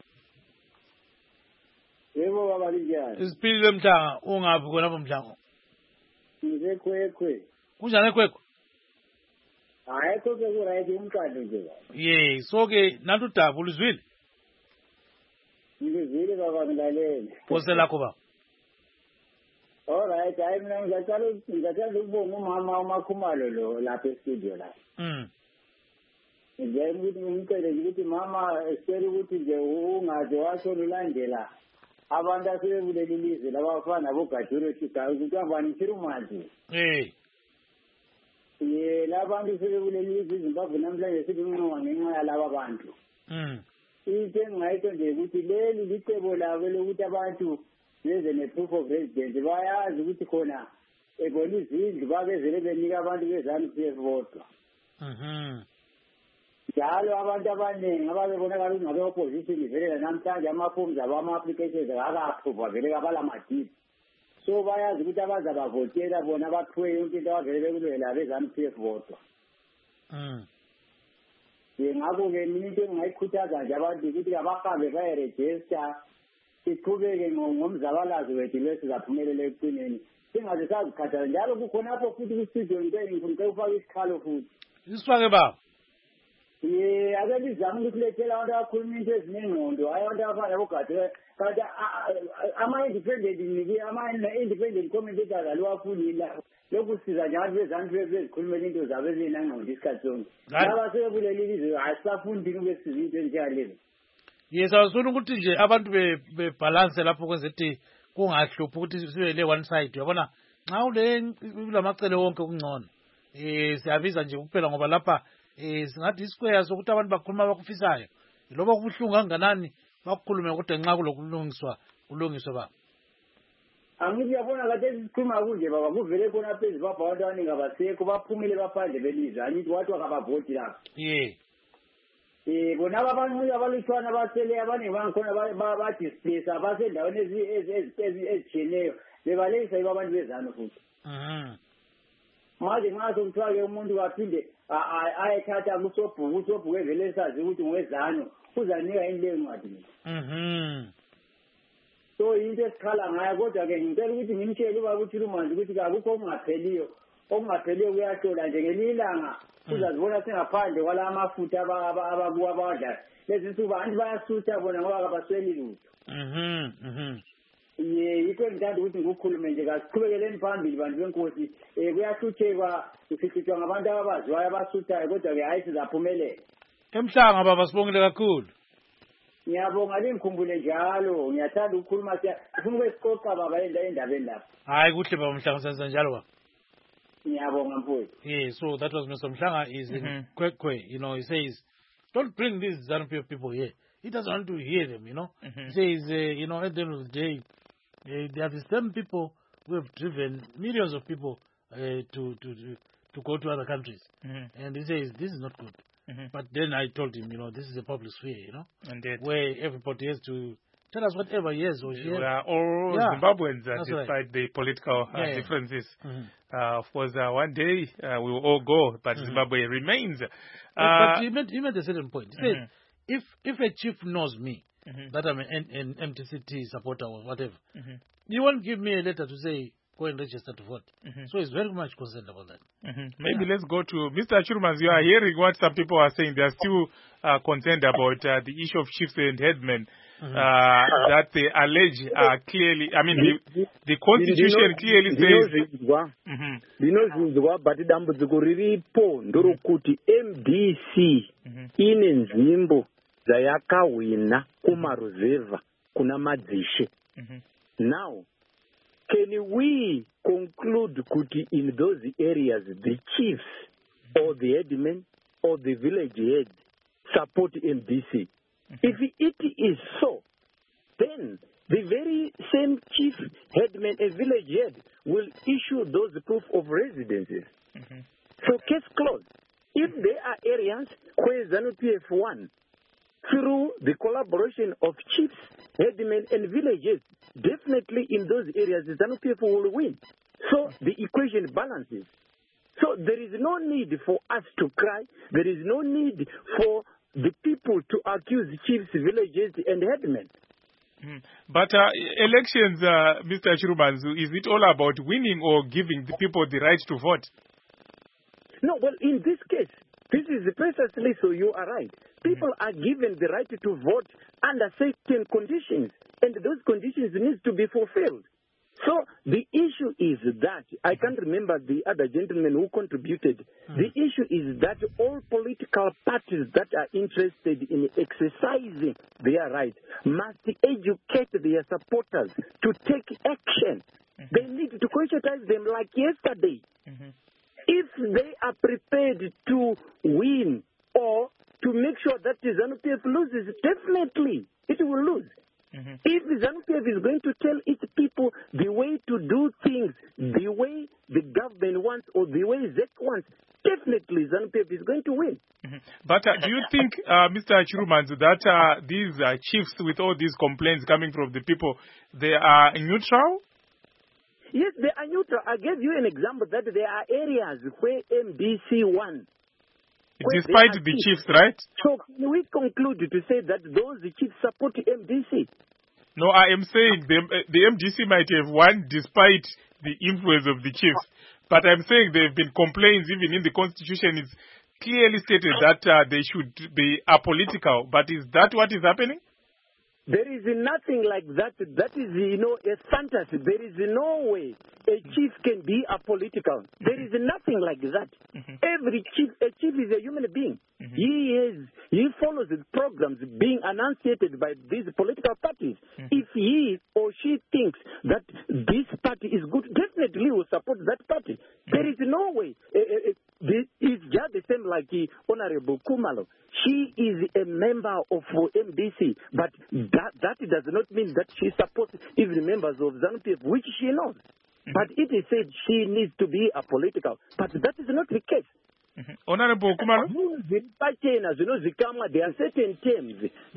Yebo baba linjani?
Isiphilile mhlanga ungaphi kona lapho mhlanga?
Ngisekhwekhwe.
Kunjani ekhwekhwe?
Hayi konke ku-right umqando nje baba.
Ye so ke nathi udaba ulizwile?
Ngizwile baba ngilalele.
Phose lakho baba.
Alright, hayi mina ngizaqala ngizaqala ukubonga umama uMakhumalo lo lapha e-studio la.
Mm.
Nje ukuthi ngimcele ukuthi mama esicela ukuthi nje ungaze washo ulandela abantu asebebuleli ilizwe labafana boGadure Chigayi ukuthi angibani Chirumanzi.
Eh.
Ye labantu sebebuleli ilizwe eZimbabwe namhlanje sebinqoba ngenxa yalaba bantu.
Mm.
into engingayisho nje ukuthi leli licebo labo lokuthi abantu beze ne-proof of residence bayazi ukuthi khona ebona izindlu babezele benika abantu bezanu P F bodwa. Njalo abantu abaningi ababebonakala ukuthi ngabe-opposition vele namhlanje ama-forms abo ama-applications akaka-approve vele kabala madidi. So bayazi ukuthi abazabavotela bona baphiwe yonke into abavele bekulwela bezanu P F bodwa. Ngakho-ke mina into engingayikhuthaza nje abantu ukuthi abahambe bayerejista siqhubeke ngomzabalazo wethu lesizaphumelela ekugcineni singaze sazikhathala njalo kukhonapho futhi kwi-studio into ngifuna ufake isikhalo futhi
isifake baba
ye ake lizame ukulethela abantu abakhuluma into ezinengqondo hayi abantu abafana bogade kanti ama-independent ama-independent commentators aliwafuni la lokhu siza njalo bezantu bezikhulumela into zabo ezinangqondo isikhathi sonke laba sebebuleli ilizwe asisafundi kube siza into enjengalezi
yes awusifuna ukuthi nje abantu bebhalanse lapho kwenza ukuthi kungahluphi ukuthi sibe le one side uyabona nxa ule kulamacele wonke kungcono eh siyabiza nje kuphela ngoba lapha eh singathi isquare sokuthi abantu bakhuluma bakufisayo loba kubuhlungu kanganani bakukhulume kodwa nxa kulokulungiswa kulungiswe baba
angithi yabona kade sikhuluma kunje baba kuvele khona phezulu baba abantu abaningi abasekho baphumile baphandle belizwe angithi wathi wakabavoti lapha
yeah
eh bona abantu abalutshwana basele abaningi bangikhona ba-displace abasendaweni ezitshiyeneyo bebalekisa yibo abantu bezanu futhi manje nxa sokuthiwa-ke umuntu kaphinde ayethatha kusobhuku usobhuku evele sazi ukuthi ngwezanu uzanika yini leyo ncwadi mina so yinto esikhala ngayo kodwa-ke ngicela ukuthi ngimtshele ubaba uThulumanzi ukuthi akukho okungapheliyo okungapheliyo kuyahlola nje ngelinye ilanga uzazibona singaphandle kwala amafutha abakuwa abawadlayo lezi nsuku abantu bayasutha bona ngoba kabasweli lutho ye yikho engithanda ukuthi ngikukhulume nje kasiqhubekeleni phambili bantu benkosi um kuyahluthekwa sihlutshwa ngabantu ababaziwayo abasuthayo kodwa-ke hayi sizaphumelela
emhlanga baba sibongile kakhulu
ngiyabonga lingikhumbule njalo ngiyathanda ukukhuluma sifuna ukwesiqoqa baba endabeni lapha
hayi kuhle baba Mhlanga senza njalo baba
ngiyabonga mfowethu
yeah so that was Mister Mhlanga is in mm-hmm. Kwekwe you know he says don't bring these ZANU-P F people here he doesn't want to hear them you know mm-hmm. he says uh, you know at the end of the day uh, they are the same people who have driven millions of people uh, to, to to to go to other countries mm-hmm. and he says this is not good. Mm-hmm. But then I told him, you know, this is a public sphere, you know, Indeed. Where everybody has to tell us whatever he has or she has.
We are all yeah. Zimbabweans, uh, despite right. the political uh, yeah, differences. Mm-hmm. uh, of course, uh, one day uh, we will all go, but mm-hmm. Zimbabwe remains. Uh,
but but he made, he made a certain point. He mm-hmm. said, if if a chief knows me, mm-hmm. that I'm an, an M T C T supporter or whatever, mm-hmm. he won't give me a letter to say, go and register to vote. Mm-hmm. So he's very much concerned about that.
Mm-hmm. Maybe yeah. let's go to Mister Chirumanzi. You are hearing what some people are saying. They are still uh, concerned about uh, the issue of chiefs and headmen mm-hmm. uh, that they allege are clearly, I mean, the, the Constitution clearly says...
Ndinozvinzwa but dambudziko riripo ndorokuti M D C ine nzvimbo dzayakahwina kumaruzevha kuna madzishe. Now, can we conclude kuti in those areas the chiefs or the headmen or the village head support M D C? Mm-hmm. If it is so, then the very same chief, headman, and village head will issue those proof of residences. Mm-hmm. So case closed. If there are areas where ZANU-P F won through the collaboration of chiefs, headmen, and villages, definitely in those areas, the ZANU-P F will win. So the equation balances. So there is no need for us to cry. There is no need for the people to accuse chiefs, villages, and headmen.
Mm. But uh, elections, uh, Mister Chirumanzu, is it all about winning or giving the people the right to vote?
No, well, in this case, this is precisely so you are right. People mm. are given the right to vote under certain conditions, and those conditions need to be fulfilled. So the issue is that, I can't remember the other gentleman who contributed, mm. the issue is that all political parties that are interested in exercising their right must educate their supporters to take action. Mm-hmm. They need to conscientize them like yesterday. Mm-hmm. If they are prepared to win or to
to make sure that ZANU-P F loses? Definitely, it will lose. Mm-hmm. If ZANU-P F is going to tell its people the way to do things, the way the government wants or the way Z E C wants, definitely ZANU-P F is going to win.
Mm-hmm. But uh, do you think, uh, Mister Chirumanzu, that uh, these uh, chiefs with all these complaints coming from the people, they are neutral?
Yes, they are neutral. I gave you an example that there are areas where M D C won.
Despite the chiefs, right?
So can we conclude to say that those chiefs support M D C?
No, I am saying the, the M D C might have won despite the influence of the chiefs. But I'm saying there have been complaints, even in the constitution, it's clearly stated that uh, they should be apolitical. But is that what is happening?
There is nothing like that. That is, you know, a fantasy. There is no way a chief can be apolitical. There is nothing like that. Mm-hmm. Every chief, a chief is a human being. Mm-hmm. He is, he follows the programs being enunciated by these political parties. Mm-hmm. If he or she thinks that this party is good, definitely will support that party. Mm-hmm. There is no way. Uh, uh, it's just the same like uh, Honorable Kumalo. She is a member of M D C, but that, that does not mean that she supports even members of ZANU-P F, which she knows. Mm-hmm. But it is said she needs to be apolitical. But that is not the case.
Mm-hmm. Honorable Kumalo?
There are certain terms.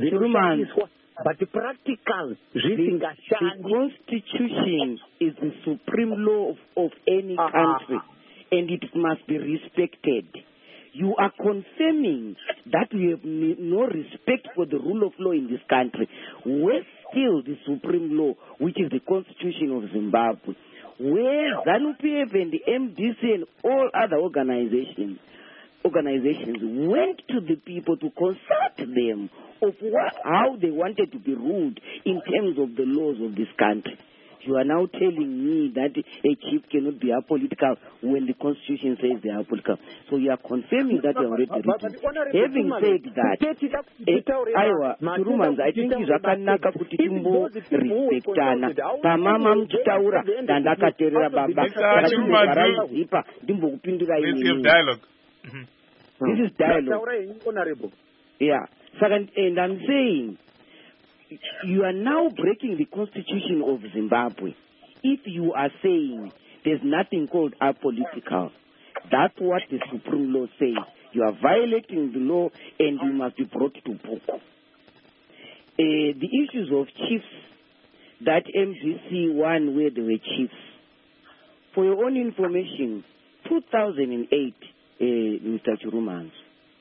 But practical,
the, the Constitution is the supreme law of, of any uh-huh. country, and it must be respected. You are confirming that we have no respect for the rule of law in this country. Where still the supreme law, which is the Constitution of Zimbabwe, where ZANU-P F and the M D C and all other organizations organizations went to the people to consult them of what, how they wanted to be ruled in terms of the laws of this country. You are now telling me that a chief cannot be apolitical when the Constitution says they are apolitical. So you are confirming that you are already written. Having said that, Iowa, Chirumans, I think zvakanaka kuti timbo respectana. Pamama mchitaura dandakaterera baba. Zipa ndimbo kupindura
ini. Let's have dialogue.
This is dialogue. Yeah. Second, and I'm saying, you are now breaking the Constitution of Zimbabwe. If you are saying there's nothing called apolitical, that's what the Supreme Law says. You are violating the law and you must be brought to book. Uh, the issues of chiefs that M D C won where they were chiefs. For your own information, two thousand eight, uh, Mister Chirumans,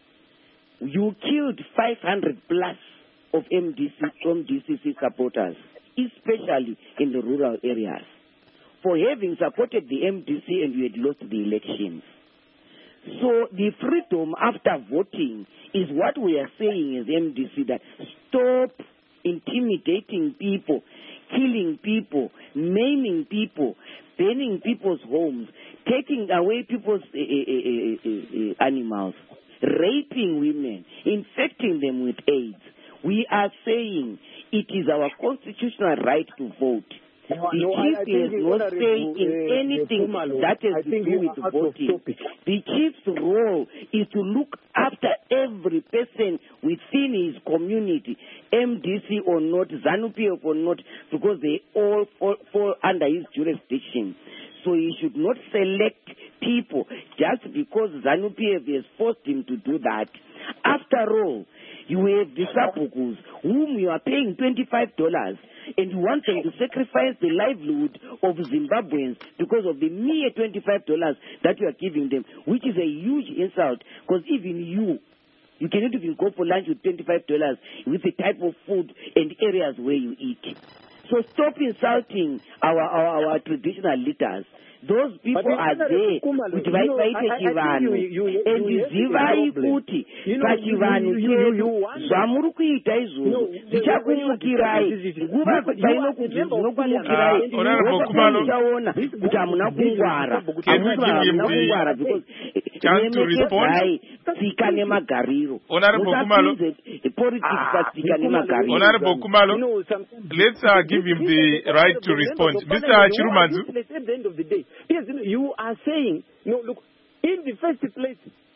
you killed five hundred plus of M D C, M D C C supporters, especially in the rural areas, for having supported the M D C and you had lost the elections. So the freedom after voting is what we are saying as M D C, that stop intimidating people, killing people, maiming people, burning people's homes, taking away people's uh, uh, uh, uh, animals, raping women, infecting them with AIDS. We are saying it is our constitutional right to vote. No, the
no,
chief has no say in
uh,
anything
Kumalo,
that has to do with voting. The chief's role is to look after every person within his community, M D C or not, ZANU-P F or not, because they all fall, fall under his jurisdiction. So he should not select people just because ZANU-P F has forced him to do that. After all, you have the Sapukus, whom you are paying twenty-five dollars, and you want them to sacrifice the livelihood of Zimbabweans because of the mere twenty-five dollars that you are giving them, which is a huge insult, because even you, you cannot even go for lunch with twenty-five dollars with the type of food and areas where you eat. So stop insulting our, our, our traditional leaders. Those people are there kuti vaite chivanhu and zivai kuti pachivanhu chedu zvamuri kuita izvozvo zvichakumukirai nguva painokuti zvinokumukirai muchaona kuti hamuna kungwara hamuna kungwara because nemekedzai tsika nemagariro musapinze politics patsika nemagariro.
Honorable Kumalo, let's uh, give him the right to respond. Mister Chirumanzu.
Yes, you are saying, no, look, in the first place,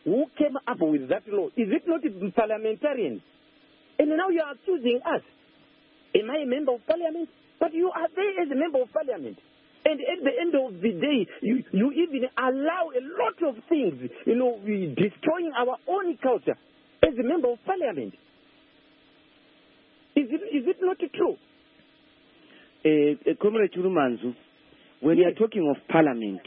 who came up with that law? Is it not parliamentarians? And now you are accusing us. Am I a member of parliament? But you are there as a member of parliament. And at the end of the day, you, you even allow a lot of things, you know, we destroying our own culture as a member of parliament. Is it, is it not true?
Uh, uh, Comrade Churumanzu, when yes. you are talking of parliament,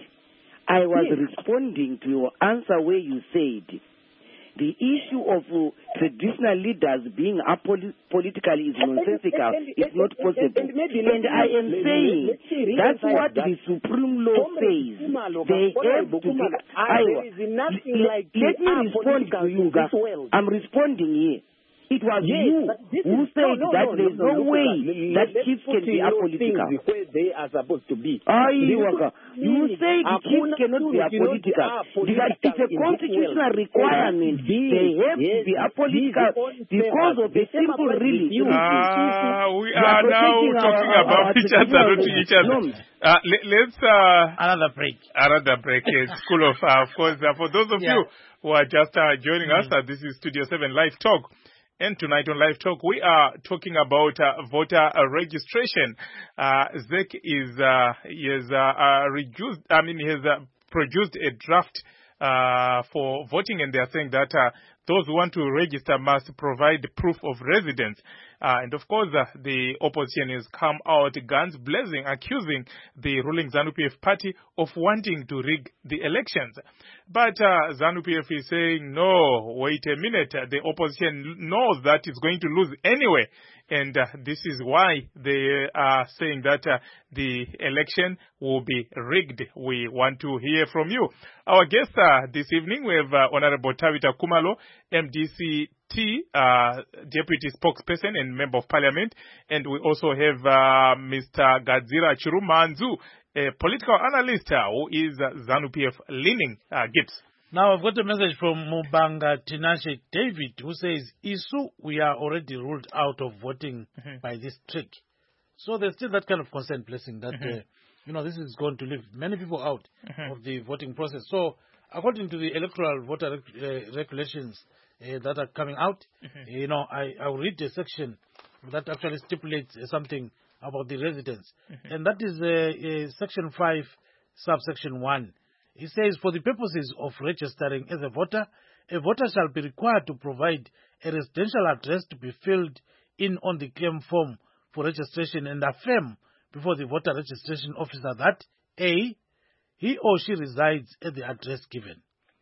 I was yes. responding to your answer where you said the issue of uh, traditional leaders being apolitical is nonsensical. And, and, and, it's not possible. And, and, maybe, and I am let, saying let, let that's what that. the Supreme Law says. They have to be... I, there is nothing let, like let me respond to you, guys. I'm responding here. It was
yes,
you who
is,
said
no, no,
that
no,
there's
no,
no, no way
let,
that chiefs can be apolitical.
Where they are supposed to be.
Ah, you, you say the chiefs cannot be apolitical. Because it's a constitutional requirement. They have yes, to be apolitical because of a simple reason.
Ah, we are now talking about each other, not to each other. Uh, let, let's... Uh,
another break.
Another break, yes. School of... Uh, of course, uh, for those of yeah. you who are just uh, joining mm-hmm. us, uh, this is Studio seven Live Talk. And tonight on Live Talk, we are talking about uh, voter uh, registration. Uh, Z E C is, uh, is uh, uh, reduced, I mean, he has uh, produced a draft uh, for voting, and they are saying that uh, those who want to register must provide proof of residence. Uh, and of course, uh, the opposition has come out guns blazing, accusing the ruling ZANU-P F party of wanting to rig the elections. But uh, ZANU-P F is saying, no, wait a minute. The opposition knows that it's going to lose anyway. And uh, this is why they are saying that uh, the election will be rigged. We want to hear from you. Our guest uh, this evening, we have uh, Honorable Tabitha Khumalo, M D C T, uh, Deputy Spokesperson and Member of Parliament. And we also have uh, Mister Gadzira Chirumanzu, a political analyst uh, who is uh, ZANU-P F leaning uh, Gibbs.
Now, I've got a message from Mubanga Tinashe David, who says, Isu, we are already ruled out of voting mm-hmm. by this trick. So there's still that kind of concern, Blessing, that, mm-hmm. uh, you know, this is going to leave many people out mm-hmm. of the voting process. So, according to the electoral voter rec- uh, regulations uh, that are coming out, mm-hmm. you know, I, I'll read a section that actually stipulates uh, something about the residents. Mm-hmm. And that is uh, uh, Section five, subsection one. It says, for the purposes of registering as a voter, a voter shall be required to provide a residential address to be filled in on the claim form for registration and affirm before the voter registration officer that A, he or she resides at the address given,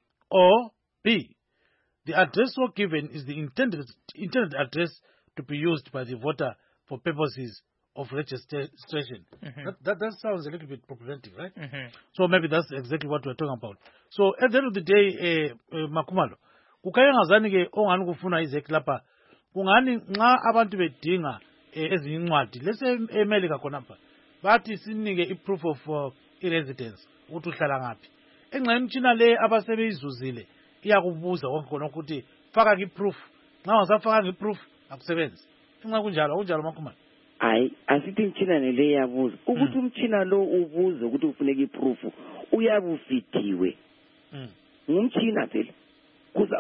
or B, the address so given is the intended, intended address to be used by the voter for purposes of registration. Mm-hmm. That, that that sounds a little bit problematic, right? Mm-hmm. So maybe that's exactly what we're talking about. So at the end of the day, eh, eh, Makumalo, kukaya ngazani ke ongani kufuna izeki lapha, kungani nxa abantu bedinga ezinye incwadi, lese eMelika khonapha, bathi sinike i-proof of uh, residence, ukuthi uhlala ngaphi. Engxa imtshina le abasebeyizuzile iyakubuza konke khona ukuthi faka i-proof, nxa ungasafaka i-proof akusebenzi. Engxa kunjalo, kunjalo Makumalo.
Hayi asithi imtshina nele yabuza ukuthi umtshina lo ubuze ukuthi ufuneka iproof uyabufitiwe ngumtshina phela kuza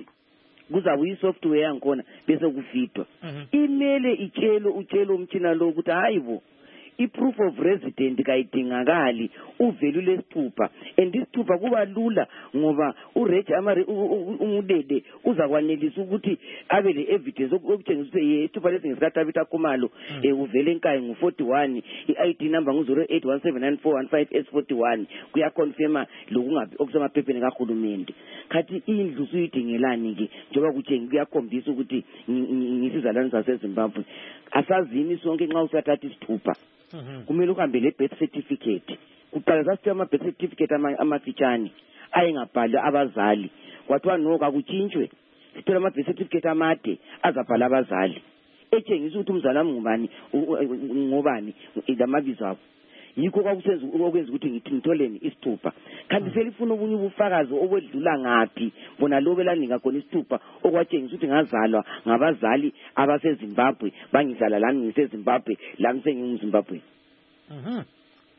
kuza uyisoftware yakhona bese kufitwa imele itshelo utshelo umtshina lo ukuthi hayibo i-proof of resident kayidingakali uvelu lesithupha and isithupha kuba lula ngoba ureje amare umudede uzakwanelisa ukuthi abe le evidence okutshengisa ukuthi isithupha lesi ngesikhaTabitha Khumalo uvele enkayi ngu forty-one i-I D number ngu zero eight one seven nine four one five S forty-one kuyaconfirma lokungabi okusemaphepheni kahulumende khathi indlu suyidingelani ke njengoba kutshengisa kuyakhombisa ukuthi ngisizalwane saseZimbabwe asazini sonke nxa usathatha isithupha kumele uhambe le birth certificate kuqala sasithe ama birth certificate amafitshane ayengabhali abazali kwathiwa no kakutshintshwe sithola ama birth certificate amade azabhala abazali etshengisa ukuthi umzali wami ngubani ngobani lamabizo abo yikho kwakusenza okwenza ukuthi ngithi ngitholeni isithupha kanti selifuna ubunye ubufakazi obedlula ngapi bona lo belanika khona isithupha okwatshengisa ukuthi ngazalwa ngabazali abaseZimbabwe bangizala lami ngiseZimbabwe lami sengingumZimbabwe.
Mhm.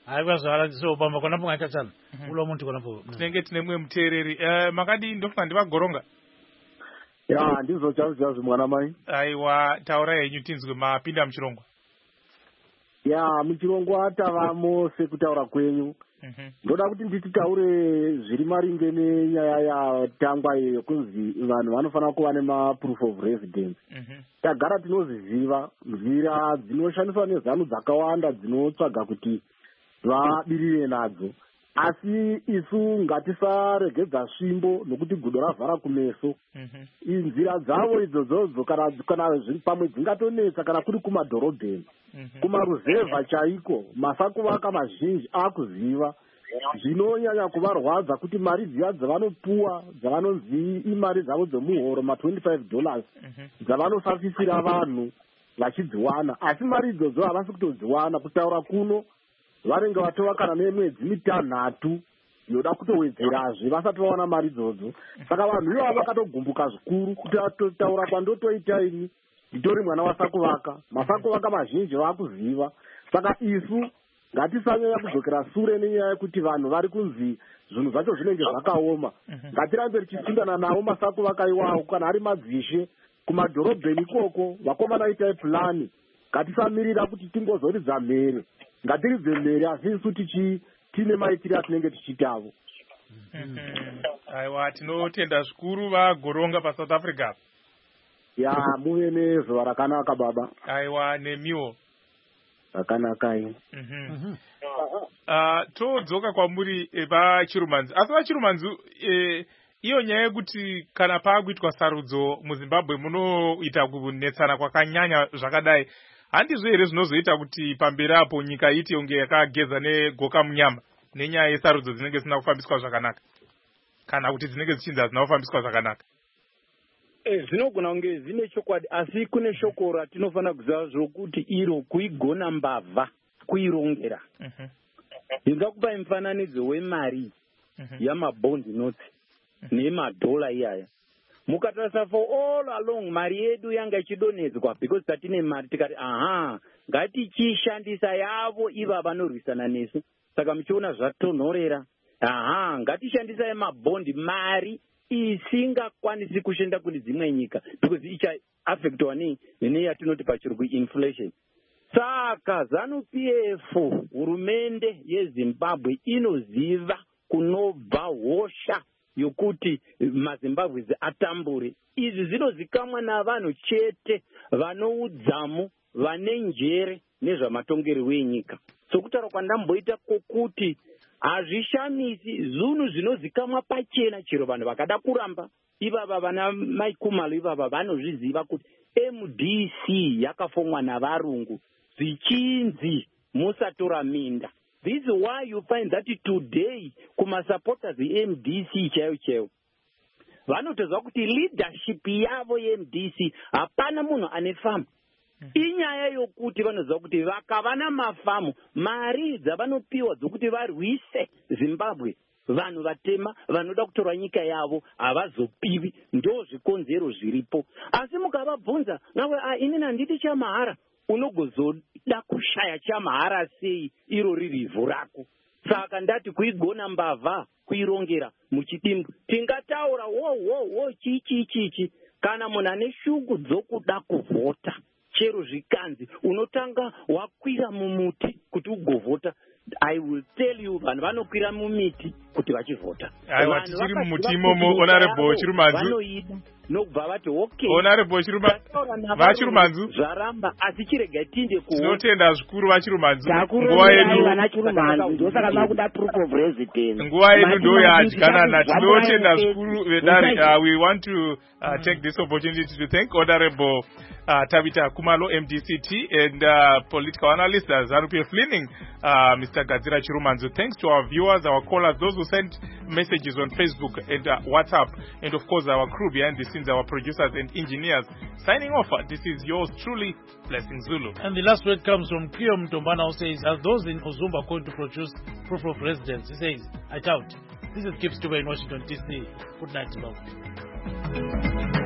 hayi kwazwala so bamba konapo ngachachana ulo muntu konapo
tinenge tine mwe muteereri uh, makadi ndofuna ndivagoronga
ya ndizo chazi chazi mwana mai
aiwa taura yenyu tinzwe mapinda muchirongwa
ya muchirongwa tavamo sekutaura kwenyu ndoda kuti ndititaure zviri maringe nenyaya yatangwa yekunzi vanhu vanofanira kuva nemaproof of residence tagara tinoziziva nzira dzinoshandiswa nezanu dzakawanda dzinotsvaga kuti vabirire nadzo asi isu ngatisaregedza svimbo nokuti gudo ravhara kumeso nzira dzavo idzodzo kana pamwe dzingatonetsa kana kuri kumadhorobheni kumaruzevha chaiko masakuvaka mazhinji akuziva zvinonyanya kuvarwadza kuti mari dziya dzavanopuwa dzavanonzi imari dzavo dzemuhoro ma25 dollars dzavanosafisira vanhu vachidziwana asi mari idzodzo havasi kutodziwana kutaura kuno vanenge vatova kana nemwedzi mitanhatu yoda kutowedzerazve vasati vawana mari idzodzo saka vanhu ivavo vakatogumbuka zvikuru kuti atotaura kwandotoita ini nditori mwana wasakuvaka masakuvaka mazhinji vakuziva saka isu ngatisanyanya kudzokera sure nenyaya yekuti vanhu vari kunzi zvinhu zvacho zvinenge zvakaoma ngatirambe richisindana navo masakuvaka iwawo kana ari madzishe kumadhorobheni ikoko vakomana itai pulani ngatisamirira kuti tingozoridza mhere ngatiridze mhere asi isu tichi tine maitiri atinenge tichitavo
aiwa tinotenda zvikuru vagoronga pasouth africa
ya muve nezuva rakanaka baba
aiwa nemiwo
rakanakai
todzoka kwamuri vachirumanzi asi vachirumanzi iyo nyaya yekuti kana paakuitwa sarudzo muzimbabwe munoita kunetsana kwakanyanya zvakadai handizvo here zvinozoita kuti pamberi apo nyika iti unge yakageza negoka munyama nenyaya yesarudzo dzinenge dzisina kufambiswa zvakanaka kana kuti dzinenge dzichinzi hadzina kufambiswa zvakanaka
zvinogona kunge zvine chokwadi asi kune shoko ratinofanira kuziva zvokuti iro kuigona mbavha kuirongera ndingakupai mufananidzo wemari yamabond notes nemadhola iyaya mukatarisa for all along mari yedu yanga ichidonhedzwa because tatine mari tikati aha ngatichishandisa yavo iva vanorwisana nesu saka muchiona zvatonhorera aha ngatishandisa yemabhondi mari isingakwanisi kushanda kune dzimwe nyika because icha affectwa nei neyatinoti pachirungu inflation. Saka ZANU P F hurumende yeZimbabwe inoziva kunobva hosha yokuti maZimbabwe atambure. Izvi zvinozikamwa navanhu chete vanoudzamu vane njere nezvamatongero enyika. Sokutaura kwandamboita kokuti hazvishamisi zvinhu zvinozikamwa pachena chero vanhu vakada kuramba ivava vana Mike Khumalo ivava vanozviziva kuti M D C yakafomwa navarungu zvichinzi musatora minda. This is why you find that today kuma supporters M D C chaiyo chaiyo vanotozwa kuti leadership yavo M D C hapana munhu ane famu. Inyaya yokuti vanoziva kuti vakavana mafamu mari dzavanopiwa dzokuti varwise Zimbabwe vanhu vatema vanoda kutora nyika yavo havazopiwi, ndo zvikonzero zviripo. Asi mukavabvunza nawe inini handiti chamahara, unogozoda kushaya chamahara sei iro riri ivhu rako. Saka ndati kuigona mbavha kuirongera muchidimbu tingataura wo wo wo chichi chichi kana munhu ane shungu dzokuda kuvhota chero zvikanzi unotanga wakwira mumuti kuti ugovhota. I will tell you vanhu vanokwira mumiti kuti vachivhota.
Aiwa tichiri mumuti imomo honorable Chirumanzu
vanoida nokubva vati okay
honorable Chirumanzu vachirumanzu
zvaramba asi chirega tinde ku
tinotenda zvikuru vachirumanzu
nguva yedu vana Chirumanzu ndosaka makuda proof of residence
nguva yedu ndo yadyanana. Tinotenda zvikuru vedare. Uh, we want to uh, take this opportunity to thank honorable uh, Tabita Khumalo M D C T and uh, political analyst uh, ZANU P F Leaning uh, Mister Gadzira Chirumanzu. Thanks to our viewers, our callers, those who sent messages on Facebook and uh, WhatsApp, and of course our crew behind the scenes, our producers and engineers. Signing off, this is yours truly, Blessing Zulu.
And the last word comes from Kio Mtombana, who says, as those in Ozumba going to produce proof of residence, he says, I doubt. This is Kip Stuber in Washington, D C. Good night, Zimbabwe.